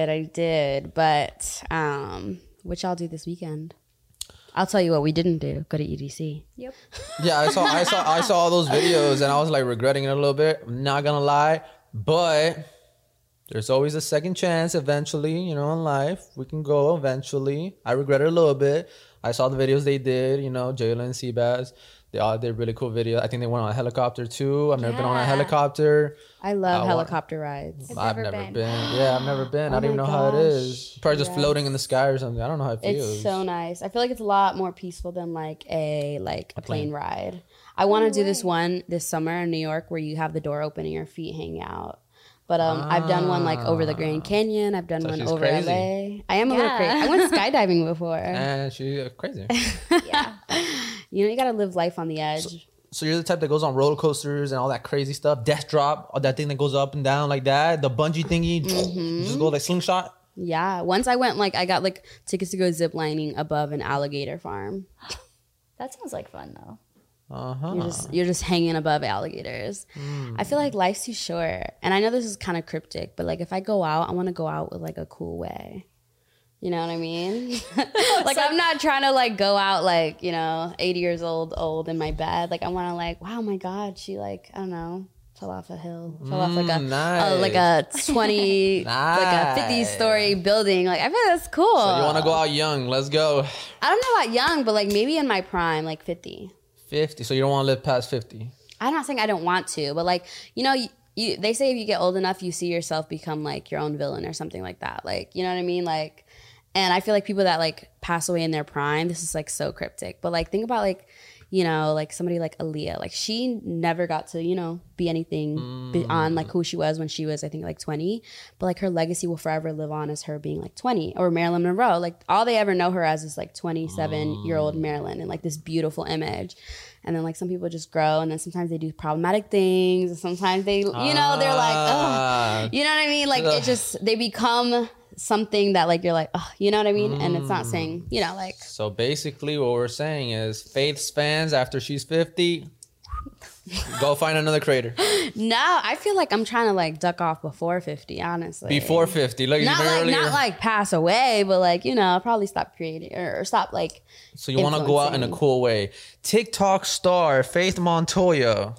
[SPEAKER 1] did. But what y'all do this weekend? I'll tell you what we didn't do. Go to EDC.
[SPEAKER 4] Yep.
[SPEAKER 3] Yeah, I saw all those videos and I was like regretting it a little bit. I'm not gonna lie, but there's always a second chance eventually, you know, in life. We can go eventually. I regret it a little bit. I saw the videos they did, you know, Jalen, Seabass. They all did really cool videos. I think they went on a helicopter too. I've never been on a helicopter.
[SPEAKER 1] I love helicopter rides.
[SPEAKER 3] I've never been. Yeah, I've never been.
[SPEAKER 1] Oh
[SPEAKER 3] I don't even
[SPEAKER 1] my
[SPEAKER 3] know how it
[SPEAKER 1] gosh.
[SPEAKER 3] is. Probably just floating in the sky or something. I don't know how it feels.
[SPEAKER 1] It's so nice. I feel like it's a lot more peaceful than like a plane ride. I want to do this one this summer in New York where you have the door open and your feet hang out. But I've done one like over the Grand Canyon. I've done one
[SPEAKER 3] she's
[SPEAKER 1] over
[SPEAKER 3] crazy.
[SPEAKER 1] LA. I am a little crazy. I went skydiving before.
[SPEAKER 3] And she's crazy.
[SPEAKER 4] Yeah.
[SPEAKER 1] You know, you gotta live life on the edge.
[SPEAKER 3] So you're the type that goes on roller coasters and all that crazy stuff, death drop, all that thing that goes up and down like that, the bungee thingy, you just go like slingshot.
[SPEAKER 1] Yeah. Once I went I got like tickets to go zip lining above an alligator farm.
[SPEAKER 4] That sounds like fun though.
[SPEAKER 1] You're just hanging above alligators. I feel like life's too short. And I know this is kind of cryptic, but like if I go out, I want to go out with like a cool way. You know what I mean? Like I'm not trying to like go out like, you know, 80 years old in my bed. Like I want to like, wow, my God, she like, I don't know, fell off a hill, fell off like like a 20, like a 50-story building. Like I feel that's cool.
[SPEAKER 2] So you want to go out young? Let's go.
[SPEAKER 1] I don't know about young, but like maybe in my prime, like 50.
[SPEAKER 3] 50. So you don't want to live past 50.
[SPEAKER 1] I'm not saying I don't want to, but like, you know, they say if you get old enough, you see yourself become like your own villain or something like that. Like, you know what I mean? Like, and I feel like people that like pass away in their prime, this is like so cryptic, but like think about like, you know, like somebody like Aaliyah. Like she never got to, you know, be anything beyond like who she was when she was, I think, like 20. But like her legacy will forever live on as her being like 20. Or Marilyn Monroe. Like all they ever know her as is like 27-year-old Marilyn and like this beautiful image. And then like some people just grow, and then sometimes they do problematic things, and sometimes they, you know, they're like, oh, you know what I mean? Like it just, they become something that like you're like, oh, you know what I mean? And it's not saying, you know, like.
[SPEAKER 3] So basically what we're saying is Faith's fans, after she's 50, go find another creator.
[SPEAKER 1] No, I feel like I'm trying to like duck off before 50, honestly.
[SPEAKER 3] Before 50. Like
[SPEAKER 1] not like pass away, but like, you know, probably stop creating or stop like.
[SPEAKER 3] So you want to go out in a cool way. TikTok star Faith Montoya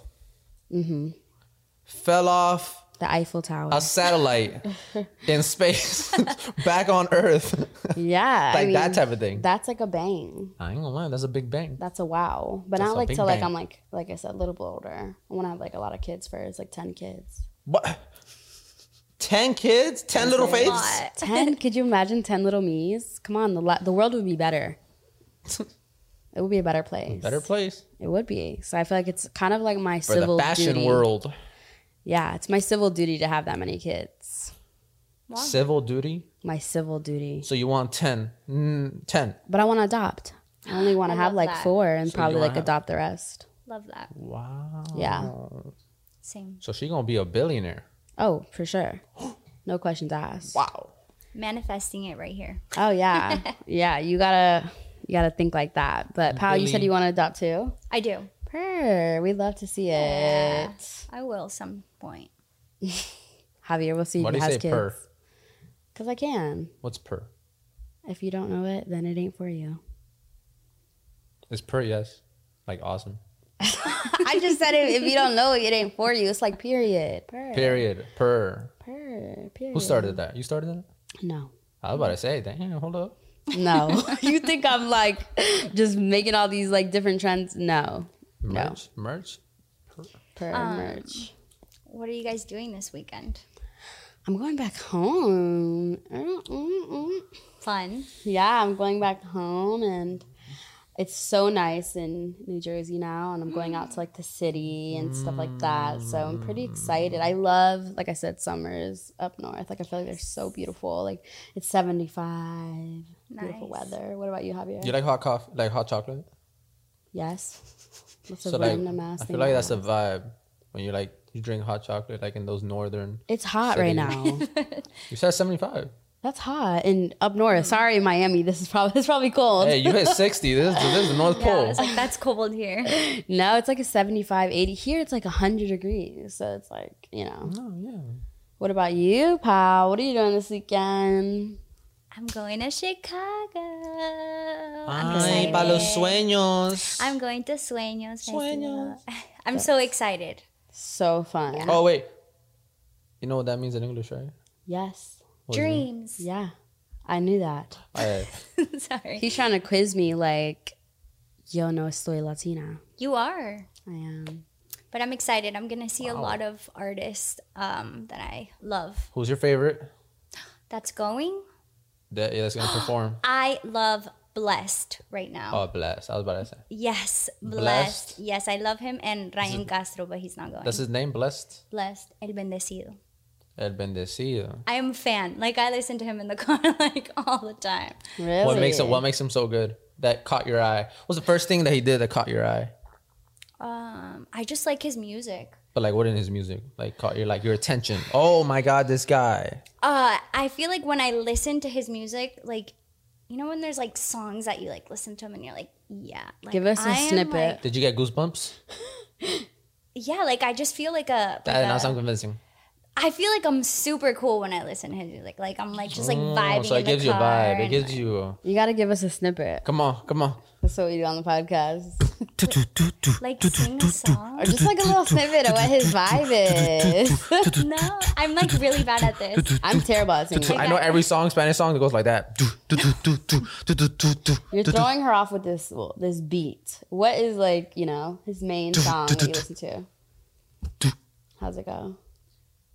[SPEAKER 3] fell off
[SPEAKER 1] the Eiffel Tower,
[SPEAKER 3] a satellite in space, back on Earth.
[SPEAKER 1] Yeah,
[SPEAKER 3] like I mean, that type of thing.
[SPEAKER 1] That's like a bang.
[SPEAKER 3] I ain't gonna lie, that's a big bang.
[SPEAKER 1] That's a wow. But
[SPEAKER 3] that's
[SPEAKER 1] not like till
[SPEAKER 3] bang.
[SPEAKER 1] like I'm like I said, a little bit older. I want to have like a lot of kids first, like 10 kids.
[SPEAKER 3] What? 10 kids? 10 little Faiths?
[SPEAKER 1] 10? Could you imagine 10 little me's? Come on, the world would be better. It would be a better place.
[SPEAKER 3] Better place.
[SPEAKER 1] It would be. So I feel like it's kind of like my
[SPEAKER 3] For
[SPEAKER 1] civil
[SPEAKER 3] the fashion
[SPEAKER 1] duty.
[SPEAKER 3] world.
[SPEAKER 1] Yeah, it's my civil duty to have that many kids.
[SPEAKER 4] Wow.
[SPEAKER 3] Civil duty?
[SPEAKER 1] My civil duty.
[SPEAKER 3] So you want 10. 10.
[SPEAKER 1] But I want to adopt. I only want to have
[SPEAKER 4] love
[SPEAKER 1] like
[SPEAKER 4] that.
[SPEAKER 1] 4 and
[SPEAKER 3] So
[SPEAKER 1] probably
[SPEAKER 3] you
[SPEAKER 1] like
[SPEAKER 3] wanna have-
[SPEAKER 1] adopt the rest.
[SPEAKER 4] Love that.
[SPEAKER 3] Wow.
[SPEAKER 1] Yeah.
[SPEAKER 4] Same.
[SPEAKER 3] So she gonna be a billionaire.
[SPEAKER 1] Oh, for sure. No questions asked.
[SPEAKER 3] Wow.
[SPEAKER 4] Manifesting it right here.
[SPEAKER 1] Oh yeah. Yeah, you gotta think like that. But Pal, you said
[SPEAKER 3] Billy.
[SPEAKER 1] you want to adopt too?
[SPEAKER 4] I do.
[SPEAKER 1] Purr. We'd love to see
[SPEAKER 4] Yeah.
[SPEAKER 1] it.
[SPEAKER 4] I will some point.
[SPEAKER 1] Javier, we'll see if
[SPEAKER 3] Why
[SPEAKER 1] he
[SPEAKER 3] do you
[SPEAKER 1] has
[SPEAKER 3] say purr?
[SPEAKER 1] kids. Because I can.
[SPEAKER 3] What's purr?
[SPEAKER 1] If you don't know it, then it ain't for you.
[SPEAKER 3] It's purr, yes. Like awesome.
[SPEAKER 1] I just said if you don't know it, it ain't for you. It's like period. Purr.
[SPEAKER 3] Period. Purr.
[SPEAKER 1] Purr. Period.
[SPEAKER 3] Who started that? You started that?
[SPEAKER 1] No.
[SPEAKER 3] I was about to say, damn, hold up.
[SPEAKER 1] No. You think I'm like just making all these like different trends? No.
[SPEAKER 3] Merch? Merch?
[SPEAKER 1] Per merch.
[SPEAKER 4] What are you guys doing this weekend?
[SPEAKER 1] I'm going back home.
[SPEAKER 4] Fun.
[SPEAKER 1] Yeah, I'm going back home, and it's so nice in New Jersey now, and I'm going out to like the city and stuff like that. So I'm pretty excited. I love, like I said, summers up north. Like I feel like they're so beautiful. Like it's 75, beautiful
[SPEAKER 4] Nice.
[SPEAKER 1] weather. What about you, Javier?
[SPEAKER 3] You like hot coffee? Like hot chocolate?
[SPEAKER 1] Yes. That's a
[SPEAKER 3] So like,
[SPEAKER 1] random ass
[SPEAKER 3] I
[SPEAKER 1] thing.
[SPEAKER 3] feel like
[SPEAKER 1] to
[SPEAKER 3] that's a
[SPEAKER 1] ask.
[SPEAKER 3] vibe when you drink hot chocolate like in those northern.
[SPEAKER 1] It's hot right
[SPEAKER 3] cities.
[SPEAKER 1] now.
[SPEAKER 3] You said 75.
[SPEAKER 1] That's hot. And up north. Sorry, Miami. This is probably cold.
[SPEAKER 3] Hey, you hit 60. This is the North
[SPEAKER 4] Yeah,
[SPEAKER 3] Pole.
[SPEAKER 4] it's like that's cold here.
[SPEAKER 1] No, it's like a 75, 80. Here it's like 100 degrees. So it's like, you know.
[SPEAKER 3] Oh, yeah.
[SPEAKER 1] What about you, pal? What are you doing this weekend?
[SPEAKER 4] I'm going to Chicago.
[SPEAKER 3] Ay, pa los sueños.
[SPEAKER 4] I'm going to Sueños.
[SPEAKER 3] Sueños.
[SPEAKER 4] Festival. I'm so excited.
[SPEAKER 1] So fun.
[SPEAKER 4] Yeah.
[SPEAKER 3] Oh, wait. You know what that means in English, right?
[SPEAKER 1] Yes.
[SPEAKER 3] What does it mean?
[SPEAKER 4] Dreams.
[SPEAKER 1] Yeah. I knew that.
[SPEAKER 4] Sorry.
[SPEAKER 1] He's trying to quiz me like, yo no estoy Latina.
[SPEAKER 4] You are.
[SPEAKER 1] I am.
[SPEAKER 4] But I'm excited. I'm going to see a lot of artists that I love.
[SPEAKER 3] Who's your favorite
[SPEAKER 4] That's going.
[SPEAKER 3] that's going to perform?
[SPEAKER 4] I love Blessed right now.
[SPEAKER 3] Oh, Blessed. I was about to say.
[SPEAKER 4] Yes,
[SPEAKER 3] Blessed?
[SPEAKER 4] Blessed. Yes, I love him. And Ryan Castro, but he's not going.
[SPEAKER 3] That's his name, Blessed?
[SPEAKER 4] Blessed. El Bendecido.
[SPEAKER 3] El Bendecido.
[SPEAKER 4] I am a fan. Like, I listen to him in the car, like, all the time.
[SPEAKER 1] Really?
[SPEAKER 3] What makes him so good? That caught your eye. What's the first thing that he did that caught your eye?
[SPEAKER 4] I just like his music.
[SPEAKER 3] But like, what in his music like caught your attention? Oh my God, this guy.
[SPEAKER 4] I feel like when I listen to his music, like, you know when there's like songs that you like listen to them and you're like, yeah. Like,
[SPEAKER 1] Give us a
[SPEAKER 4] I am,
[SPEAKER 1] snippet.
[SPEAKER 4] like-
[SPEAKER 3] Did you get goosebumps?
[SPEAKER 4] yeah, like I just feel like a.
[SPEAKER 3] That
[SPEAKER 4] like
[SPEAKER 3] not
[SPEAKER 4] a-
[SPEAKER 3] sound convincing.
[SPEAKER 4] I feel like I'm super cool when I listen to his music. Like I'm like just like vibing.
[SPEAKER 3] So
[SPEAKER 4] in
[SPEAKER 3] it
[SPEAKER 4] the
[SPEAKER 3] gives you a
[SPEAKER 4] car
[SPEAKER 3] vibe. It
[SPEAKER 4] and,
[SPEAKER 3] gives
[SPEAKER 4] like,
[SPEAKER 3] you.
[SPEAKER 1] You got to give us a snippet.
[SPEAKER 3] Come on.
[SPEAKER 1] That's what we do on the podcast.
[SPEAKER 4] like sing a song.
[SPEAKER 1] Or just like a little snippet of what his vibe is.
[SPEAKER 4] No, I'm like really bad at this.
[SPEAKER 1] I'm terrible at singing.
[SPEAKER 3] I know every Spanish song that goes like that.
[SPEAKER 1] You're throwing her off with this beat. What is like, you know, his main song that you listen to? How's it go?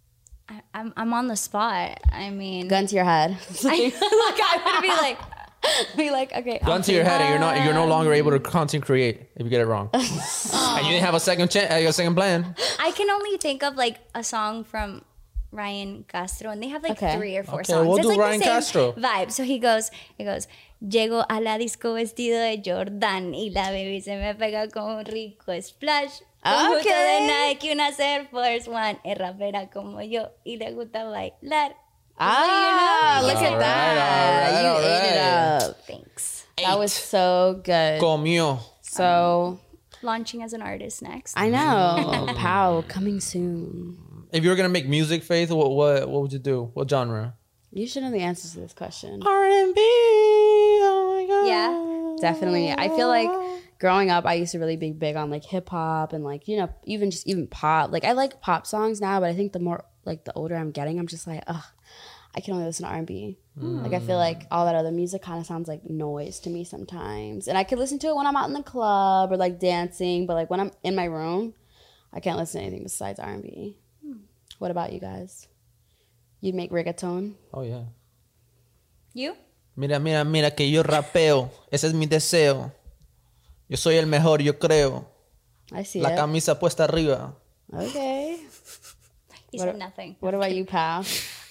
[SPEAKER 4] I'm on the spot. I mean,
[SPEAKER 1] Gun to your head.
[SPEAKER 4] I would be like,
[SPEAKER 1] Be like, okay.
[SPEAKER 3] Gun to your head, and you're no longer able to content create if you get it wrong. And you didn't have a second plan.
[SPEAKER 4] I can only think of like a song from Ryan Castro, and they have like
[SPEAKER 1] Okay.
[SPEAKER 4] 3 or 4
[SPEAKER 3] Okay,
[SPEAKER 4] songs.
[SPEAKER 3] we'll
[SPEAKER 4] It's
[SPEAKER 3] do
[SPEAKER 4] like
[SPEAKER 3] Ryan
[SPEAKER 4] the same
[SPEAKER 3] Castro.
[SPEAKER 4] vibe. So he goes, llego a la disco vestido de Jordan y la baby se me pega con un rico splash. Con justo de Nike, una Air Force One, es rapera como yo y le gusta bailar.
[SPEAKER 1] Ah, look at
[SPEAKER 3] All
[SPEAKER 1] that.
[SPEAKER 3] right,
[SPEAKER 1] You
[SPEAKER 3] all
[SPEAKER 1] ate it
[SPEAKER 3] right.
[SPEAKER 1] up.
[SPEAKER 4] Thanks.
[SPEAKER 1] That was so good.
[SPEAKER 3] Comió.
[SPEAKER 1] So,
[SPEAKER 4] Launching as an artist next.
[SPEAKER 1] I know. Pow, coming soon.
[SPEAKER 3] If you were gonna make music, Faith, what would you do? What genre?
[SPEAKER 1] You should know the answers to this question.
[SPEAKER 3] R&B. Oh my god.
[SPEAKER 4] Yeah.
[SPEAKER 1] Definitely. I feel like growing up, I used to really be big on like hip hop and like, even pop. Like I like pop songs now, but I think the more like the older I'm getting, I'm just like, ugh, I can only listen to R&B. Like I feel like all that other music kind of sounds like noise to me sometimes. And I could listen to it when I'm out in the club or like dancing, but like when I'm in my room, I can't listen to anything besides R&B. What about you guys? You'd make reggaeton?
[SPEAKER 3] Oh yeah.
[SPEAKER 4] You?
[SPEAKER 3] Mira, mira, mira que yo rapeo. Ese es mi deseo. Yo soy el mejor, yo creo.
[SPEAKER 1] I see
[SPEAKER 3] La
[SPEAKER 1] it.
[SPEAKER 3] camisa puesta arriba.
[SPEAKER 1] Okay.
[SPEAKER 4] He said nothing.
[SPEAKER 1] What about you, pal?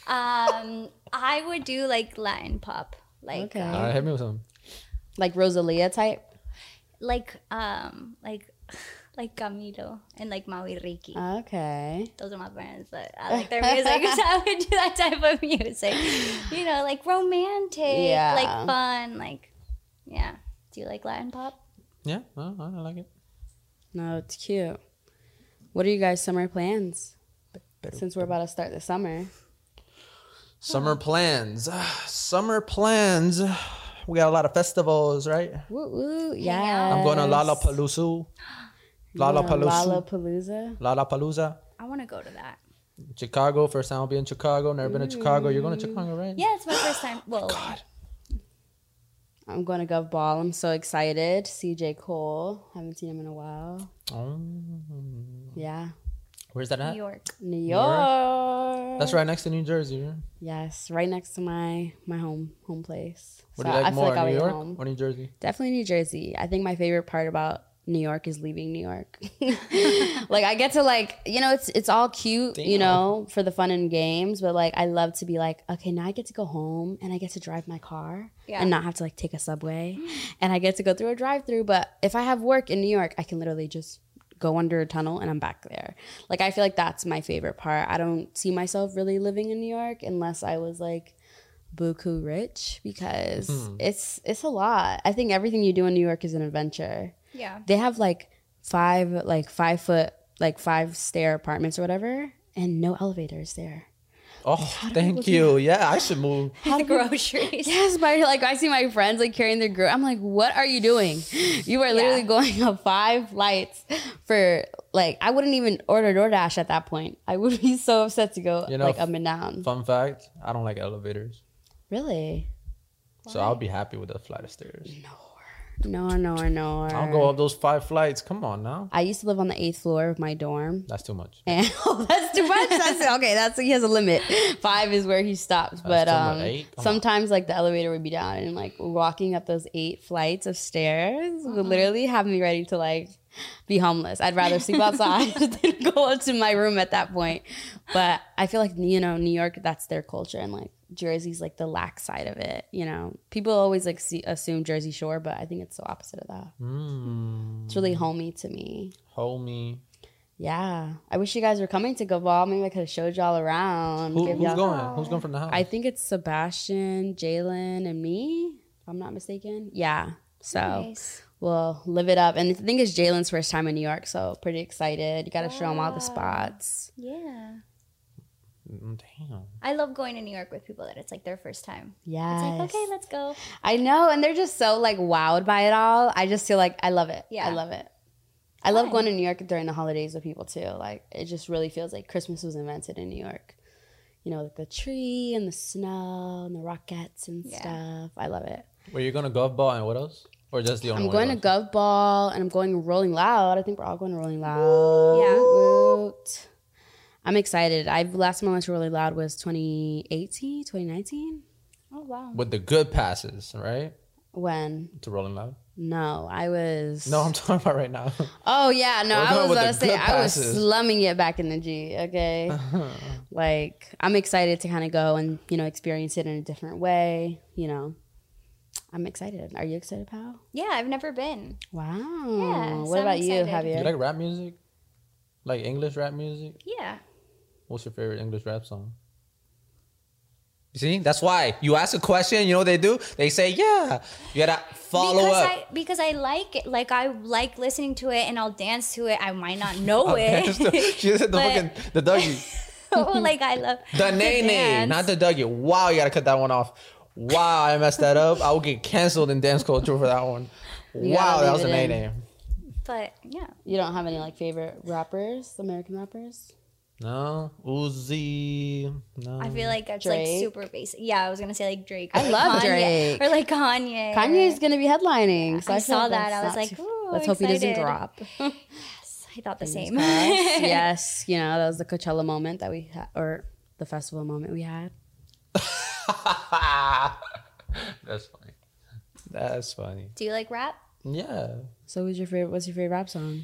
[SPEAKER 4] I would do like Latin pop. Like
[SPEAKER 1] Okay.
[SPEAKER 3] All right, hit me with something.
[SPEAKER 1] Like Rosalia type?
[SPEAKER 4] like Camilo and like Maui Ricky.
[SPEAKER 1] Okay.
[SPEAKER 4] Those are my friends, but I like their music, so I would do that type of music. Like romantic,
[SPEAKER 1] Yeah.
[SPEAKER 4] like fun, like yeah. Do you like Latin pop?
[SPEAKER 3] Yeah, I like it.
[SPEAKER 1] No, it's cute. What are you guys' summer plans? Since we're about to start the summer.
[SPEAKER 3] Summer plans. Summer plans. We got a lot of festivals, right?
[SPEAKER 1] Woo woo. Yeah.
[SPEAKER 3] I'm going to Lollapalooza.
[SPEAKER 1] Lollapalooza.
[SPEAKER 3] Lollapalooza.
[SPEAKER 4] I want to go to that.
[SPEAKER 3] Chicago. First time I'll be in Chicago. Never been to Chicago. You're going to Chicago, right?
[SPEAKER 4] Yeah, it's my first time. Well,
[SPEAKER 3] God.
[SPEAKER 1] I'm going to Gov Ball. I'm so excited. CJ Cole. Haven't seen him in a while.
[SPEAKER 3] Oh.
[SPEAKER 1] Yeah.
[SPEAKER 3] Where's that
[SPEAKER 4] New
[SPEAKER 3] at?
[SPEAKER 4] York.
[SPEAKER 1] New York.
[SPEAKER 3] That's right next to New Jersey. Right?
[SPEAKER 1] Yes, right next to my home place.
[SPEAKER 3] What do you like more,
[SPEAKER 1] I'll
[SPEAKER 3] New
[SPEAKER 1] be
[SPEAKER 3] York
[SPEAKER 1] home.
[SPEAKER 3] or New Jersey?
[SPEAKER 1] Definitely New Jersey. I think my favorite part about New York is leaving New York. Like I get to it's all cute, for the fun and games, but like I love to be like, okay, now I get to go home and I get to drive my car and not have to like take a subway and I get to go through a drive-through. But if I have work in New York, I can literally just go under a tunnel and I'm back there. Like I feel like that's my favorite part. I don't see myself really living in New York unless I was like buku rich because it's a lot. I think everything you do in New York is an adventure.
[SPEAKER 4] Yeah.
[SPEAKER 1] They have like 5-stair apartments or whatever and no elevators there.
[SPEAKER 3] Oh, thank you. Yeah, I should move.
[SPEAKER 4] The groceries.
[SPEAKER 1] Yes, but like I see my friends like carrying their I'm like, what are you doing? You are literally going up 5 flights for like I wouldn't even order DoorDash at that point. I would be so upset to go like up and down.
[SPEAKER 3] Fun fact, I don't like elevators.
[SPEAKER 1] Really?
[SPEAKER 3] So I'll be happy with a flight of stairs.
[SPEAKER 1] No.
[SPEAKER 3] I'll go up those 5 flights. Come on now.
[SPEAKER 1] I used to live on the 8th floor of my dorm.
[SPEAKER 3] That's too much.
[SPEAKER 1] And that's too much. He has a limit. 5 is where he stops. But
[SPEAKER 3] too much. 8? Come
[SPEAKER 1] sometimes like the elevator would be down and like walking up those 8 flights of stairs would literally have me ready to like be homeless. I'd rather sleep outside than go up to my room at that point. But I feel like New York, that's their culture, and like Jersey's like the lax side of it. People always like assume Jersey Shore, but I think it's the opposite of that. It's really homey to me.
[SPEAKER 3] Homie.
[SPEAKER 1] Yeah, I wish you guys were coming to Go Ball. Maybe I could have showed y'all around.
[SPEAKER 3] Who's going? Who's going from the house?
[SPEAKER 1] I think it's Sebastian, Jalen, and me, if I'm not mistaken. Yeah, so
[SPEAKER 4] Nice.
[SPEAKER 1] we'll live it up. And the thing is, Jalen's first time in New York, so pretty excited. You got to show him all the spots.
[SPEAKER 4] Yeah.
[SPEAKER 3] Damn.
[SPEAKER 4] I love going to New York with people that it's like their first time.
[SPEAKER 1] Yes.
[SPEAKER 4] It's like, okay, let's go.
[SPEAKER 1] I know, and they're just so like wowed by it all. I just feel like I love it.
[SPEAKER 4] Yeah.
[SPEAKER 1] I love it. I love going to New York during the holidays with people too. Like it just really feels like Christmas was invented in New York. Like the tree and the snow and the Rockettes and stuff. I love it.
[SPEAKER 3] Were you going to Gov Ball and what else? Or just the only
[SPEAKER 1] I'm
[SPEAKER 3] one?
[SPEAKER 1] going to Gov Ball and I'm going Rolling Loud. I think we're all going to Rolling Loud.
[SPEAKER 4] Yeah.
[SPEAKER 1] Woot. I'm excited. Last time I went to Rolling Loud was 2018, 2019.
[SPEAKER 4] Oh, wow.
[SPEAKER 3] With the good passes, right?
[SPEAKER 1] When?
[SPEAKER 3] To Rolling Loud?
[SPEAKER 1] No, I was.
[SPEAKER 3] No, I'm talking about right now.
[SPEAKER 1] Oh yeah, no,
[SPEAKER 3] We're
[SPEAKER 1] I
[SPEAKER 3] going
[SPEAKER 1] was
[SPEAKER 3] with
[SPEAKER 1] about
[SPEAKER 3] the
[SPEAKER 1] to say
[SPEAKER 3] good
[SPEAKER 1] I was
[SPEAKER 3] passes.
[SPEAKER 1] slumming it back in the G. Okay, like I'm excited to kind of go and experience it in a different way. I'm excited. Are you excited, pal?
[SPEAKER 4] Yeah, I've never been.
[SPEAKER 1] Wow.
[SPEAKER 4] Yeah, so
[SPEAKER 1] What
[SPEAKER 4] I'm
[SPEAKER 1] about you,
[SPEAKER 4] excited.
[SPEAKER 3] You
[SPEAKER 1] Javier?
[SPEAKER 3] like rap music? Like English rap music?
[SPEAKER 4] Yeah.
[SPEAKER 3] What's your favorite English rap song? You see? That's why. You ask a question, you know what they do? They say, yeah. You gotta follow up.
[SPEAKER 4] Because I like it. Like, I like listening to it and I'll dance to it. I might not know it.
[SPEAKER 3] She said the Dougie.
[SPEAKER 4] Oh, like, I love
[SPEAKER 3] The
[SPEAKER 4] to
[SPEAKER 3] Nene,
[SPEAKER 4] dance.
[SPEAKER 3] not the Dougie. Wow, you gotta cut that one off. Wow, I messed that up. I will get canceled in dance culture for that one.
[SPEAKER 1] You
[SPEAKER 3] Wow,
[SPEAKER 1] gotta
[SPEAKER 3] that was a
[SPEAKER 1] leave it in.
[SPEAKER 3] Nene.
[SPEAKER 4] But, yeah.
[SPEAKER 1] You don't have any favorite rappers, American rappers?
[SPEAKER 3] No, Uzi. No.
[SPEAKER 4] I feel like that's
[SPEAKER 1] Drake.
[SPEAKER 4] super basic. Yeah, I was gonna say Drake.
[SPEAKER 1] I love
[SPEAKER 4] Kanye.
[SPEAKER 1] Drake.
[SPEAKER 4] Or Kanye.
[SPEAKER 1] Kanye's gonna be headlining. So
[SPEAKER 4] I
[SPEAKER 1] feel
[SPEAKER 4] saw
[SPEAKER 1] like
[SPEAKER 4] that.
[SPEAKER 1] that's
[SPEAKER 4] I was
[SPEAKER 1] not
[SPEAKER 4] like,
[SPEAKER 1] too-
[SPEAKER 4] ooh,
[SPEAKER 1] let's hope he doesn't
[SPEAKER 4] excited.
[SPEAKER 1] drop.
[SPEAKER 4] I thought the same.
[SPEAKER 1] Yes, that was the Coachella moment that we had, or the festival moment we had.
[SPEAKER 3] That's funny. That's funny.
[SPEAKER 4] Do you like rap?
[SPEAKER 3] Yeah.
[SPEAKER 1] So, what's your favorite rap song?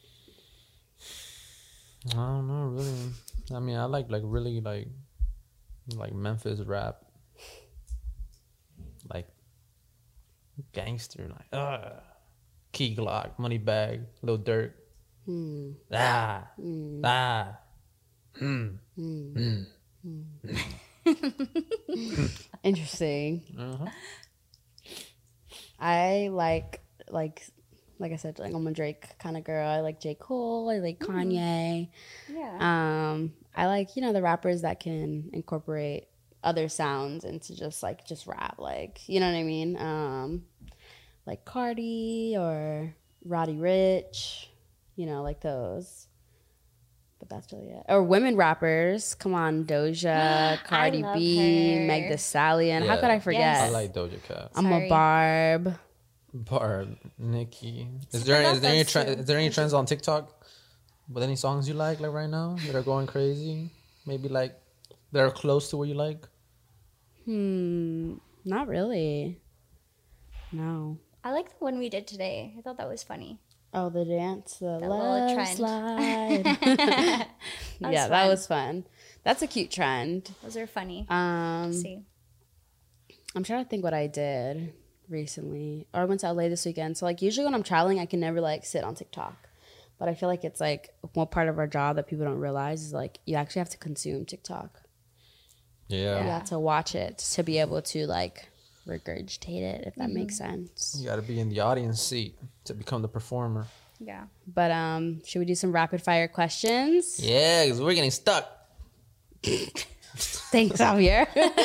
[SPEAKER 3] I don't know, really. I mean, I like really like Memphis rap, like gangster, Key Glock, Moneybag, Lil Durk.
[SPEAKER 1] Interesting. I like I said, I'm a Drake kind of girl. I like J. Cole. I like Kanye.
[SPEAKER 4] Yeah.
[SPEAKER 1] I like the rappers that can incorporate other sounds into just rap. You know what I mean? Like Cardi or Roddy Ricch. Like those. But that's really it. Or women rappers. Come on, Doja, Cardi
[SPEAKER 4] love
[SPEAKER 1] B,
[SPEAKER 4] her.
[SPEAKER 1] Meg Thee Stallion. How
[SPEAKER 3] Yeah.
[SPEAKER 1] could I forget?
[SPEAKER 4] Yes.
[SPEAKER 3] I like Doja Cat.
[SPEAKER 1] I'm a
[SPEAKER 4] Sorry.
[SPEAKER 1] Barb.
[SPEAKER 3] Barb, Nicki. Is
[SPEAKER 4] forgot
[SPEAKER 3] there any
[SPEAKER 4] those two.
[SPEAKER 3] is there any trends on TikTok with any songs you like right now that are going crazy? Maybe that are close to what you like.
[SPEAKER 1] Not really. No.
[SPEAKER 4] I like the one we did today. I thought that was funny.
[SPEAKER 1] Oh, the dance, the
[SPEAKER 4] That little
[SPEAKER 1] left
[SPEAKER 4] trend.
[SPEAKER 1] slide.
[SPEAKER 4] was
[SPEAKER 1] That
[SPEAKER 4] fun.
[SPEAKER 1] was fun. That's a cute trend.
[SPEAKER 4] Those are funny.
[SPEAKER 1] Um,
[SPEAKER 4] See.
[SPEAKER 1] I'm trying to think what I did recently. Or I went to LA this weekend. So usually when I'm traveling, I can never sit on TikTok. But I feel like it's one part of our job that people don't realize is you actually have to consume TikTok.
[SPEAKER 3] Yeah.
[SPEAKER 1] You have to watch it to be able to regurgitate it, if that makes
[SPEAKER 4] Mm-hmm.
[SPEAKER 1] sense.
[SPEAKER 3] You got to be in the audience seat to become the performer.
[SPEAKER 4] Yeah.
[SPEAKER 1] But should we do some rapid fire questions?
[SPEAKER 3] Yeah, because we're getting stuck.
[SPEAKER 1] Thanks, Javier.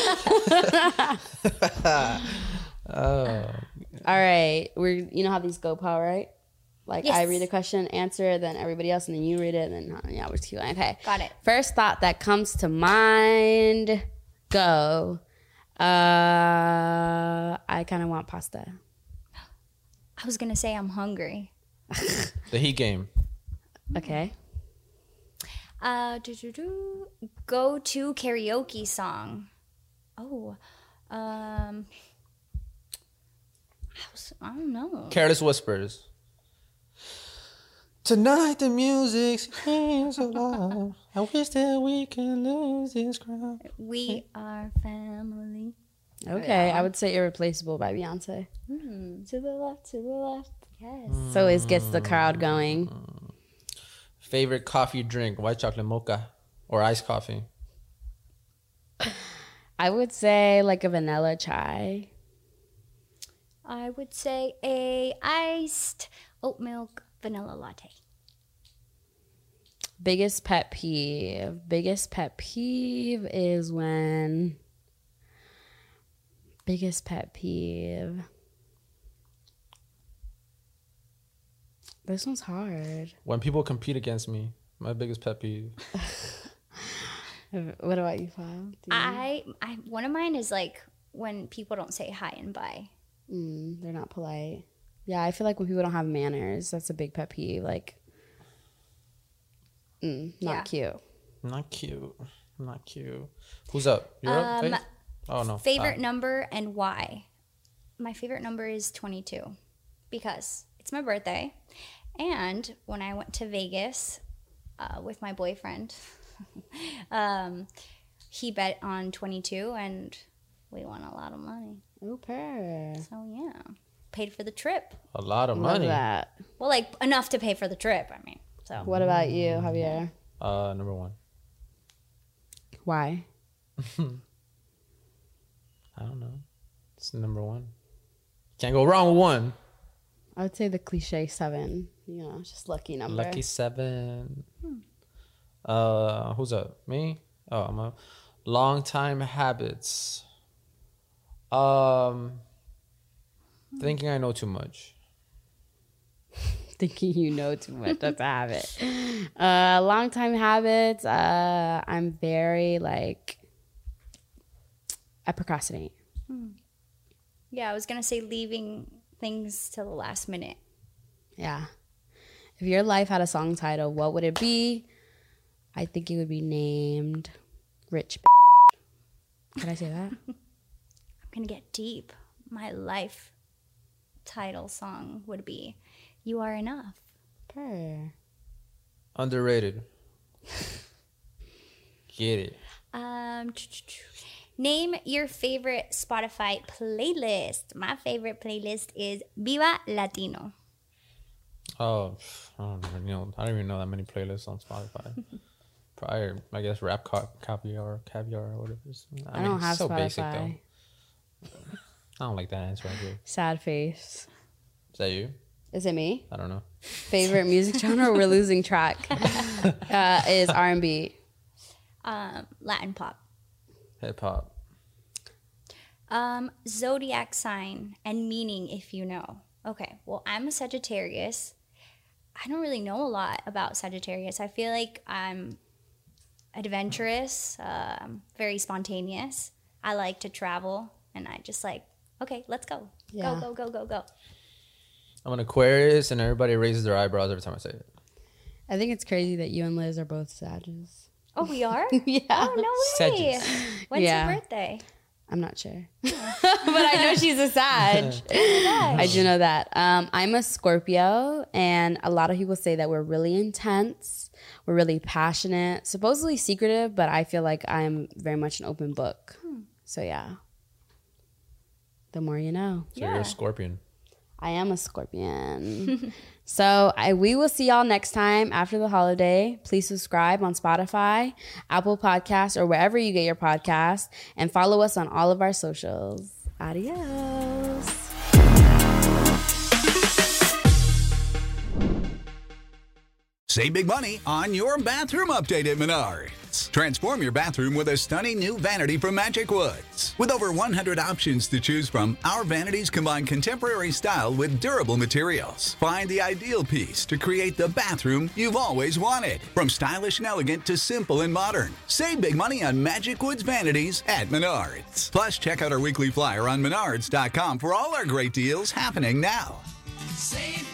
[SPEAKER 1] All right. You know how these go, Paul, right? I
[SPEAKER 4] Yes.
[SPEAKER 1] read a question, answer, then everybody else, and then you read it, and then we're just keep going. Okay.
[SPEAKER 4] Got it.
[SPEAKER 1] First thought that comes to mind. Go. I kind of want pasta.
[SPEAKER 4] I was gonna say I'm hungry.
[SPEAKER 3] The Heat game.
[SPEAKER 1] Okay.
[SPEAKER 4] Go to karaoke song. Oh, I don't know.
[SPEAKER 3] Careless Whispers. Tonight the music seems so loud. I wish that we can lose this crowd.
[SPEAKER 4] We are family.
[SPEAKER 1] Okay. I would say Irreplaceable by Beyonce. To the left, to the left. Yes. So it gets the crowd going.
[SPEAKER 3] Favorite coffee drink? White chocolate mocha or iced coffee?
[SPEAKER 1] I would say a vanilla chai.
[SPEAKER 4] I would say a iced oat milk vanilla latte.
[SPEAKER 1] Biggest pet peeve. Biggest pet peeve is when. Biggest pet peeve. This one's hard.
[SPEAKER 3] When people compete against me, my biggest pet peeve.
[SPEAKER 1] What about you, Paul?
[SPEAKER 4] I one of mine is when people don't say hi and bye.
[SPEAKER 1] They're not polite. Yeah, I feel like when people don't have manners, that's a big pet peeve. Not cute.
[SPEAKER 3] Not cute. Not cute. Who's up? You're up? Faith? Oh, no.
[SPEAKER 4] Favorite number and why? my favorite number is 22 because it's my birthday. And when I went to Vegas with my boyfriend, he bet on 22 and we won a lot of money.
[SPEAKER 1] Super.
[SPEAKER 4] So yeah, paid for the trip.
[SPEAKER 3] A lot of
[SPEAKER 1] Love
[SPEAKER 3] money.
[SPEAKER 1] that.
[SPEAKER 4] Well, like enough to pay for the trip. I mean, so
[SPEAKER 1] What about you, Javier?
[SPEAKER 3] Number one.
[SPEAKER 1] Why?
[SPEAKER 3] I don't know. It's number one. Can't go wrong with one.
[SPEAKER 1] I would say the cliche 7. You know, just lucky number.
[SPEAKER 3] Lucky 7. Who's up? Me? Oh, I'm up. Long time habits. Thinking I know too much.
[SPEAKER 1] Thinking you know too much. That's a habit. Long time habits. I'm very I procrastinate.
[SPEAKER 4] yeah, I was gonna say leaving things till the last minute.
[SPEAKER 1] Yeah. If your life had a song title, what would it be? I think it would be named Rich. Can I say that?
[SPEAKER 4] I'm gonna get deep. My life title song would be "You Are Enough."
[SPEAKER 1] Purr.
[SPEAKER 3] Underrated. Get it.
[SPEAKER 4] Name your favorite Spotify playlist. My favorite playlist is Viva Latino.
[SPEAKER 3] Oh, I don't even know that many playlists on Spotify. Prior, I guess rap caviar or whatever.
[SPEAKER 1] I don't have
[SPEAKER 3] so
[SPEAKER 1] Spotify.
[SPEAKER 3] basic though. I don't like that answer I gave.
[SPEAKER 1] Sad face.
[SPEAKER 3] Is that you?
[SPEAKER 1] Is it me?
[SPEAKER 3] I don't know.
[SPEAKER 1] Favorite music genre? We're losing track. Is R&B.
[SPEAKER 4] Latin pop.
[SPEAKER 3] Hip hop.
[SPEAKER 4] Zodiac sign and meaning, if you know. Okay, well, I'm a Sagittarius. I don't really know a lot about Sagittarius. I feel like I'm adventurous, very spontaneous. I like to travel, and I just okay, let's go.
[SPEAKER 1] Yeah.
[SPEAKER 4] Go.
[SPEAKER 3] I'm an Aquarius, and everybody raises their eyebrows every time I say it.
[SPEAKER 1] I think it's crazy that you and Liz are both Sages.
[SPEAKER 4] Oh, we are?
[SPEAKER 1] Yeah.
[SPEAKER 4] Oh, no way.
[SPEAKER 3] Sages.
[SPEAKER 4] When's
[SPEAKER 1] Yeah.
[SPEAKER 4] your birthday?
[SPEAKER 1] I'm not sure. But I know she's a Sag. I do know that. I'm a Scorpio, and a lot of people say that we're really intense. We're really passionate, supposedly secretive, but I feel like I'm very much an open book. So, yeah. The more you know.
[SPEAKER 3] So you're a Scorpion.
[SPEAKER 1] I am a Scorpion. So we will see y'all next time after the holiday. Please subscribe on Spotify, Apple Podcasts, or wherever you get your podcasts. And follow us on all of our socials. Adios.
[SPEAKER 5] Save big money on your bathroom update at Menards. Transform your bathroom with a stunning new vanity from Magic Woods. With over 100 options to choose from, our vanities combine contemporary style with durable materials. Find the ideal piece to create the bathroom you've always wanted. From stylish and elegant to simple and modern. Save big money on Magic Woods vanities at Menards. Plus, check out our weekly flyer on menards.com for all our great deals happening now.
[SPEAKER 6] Save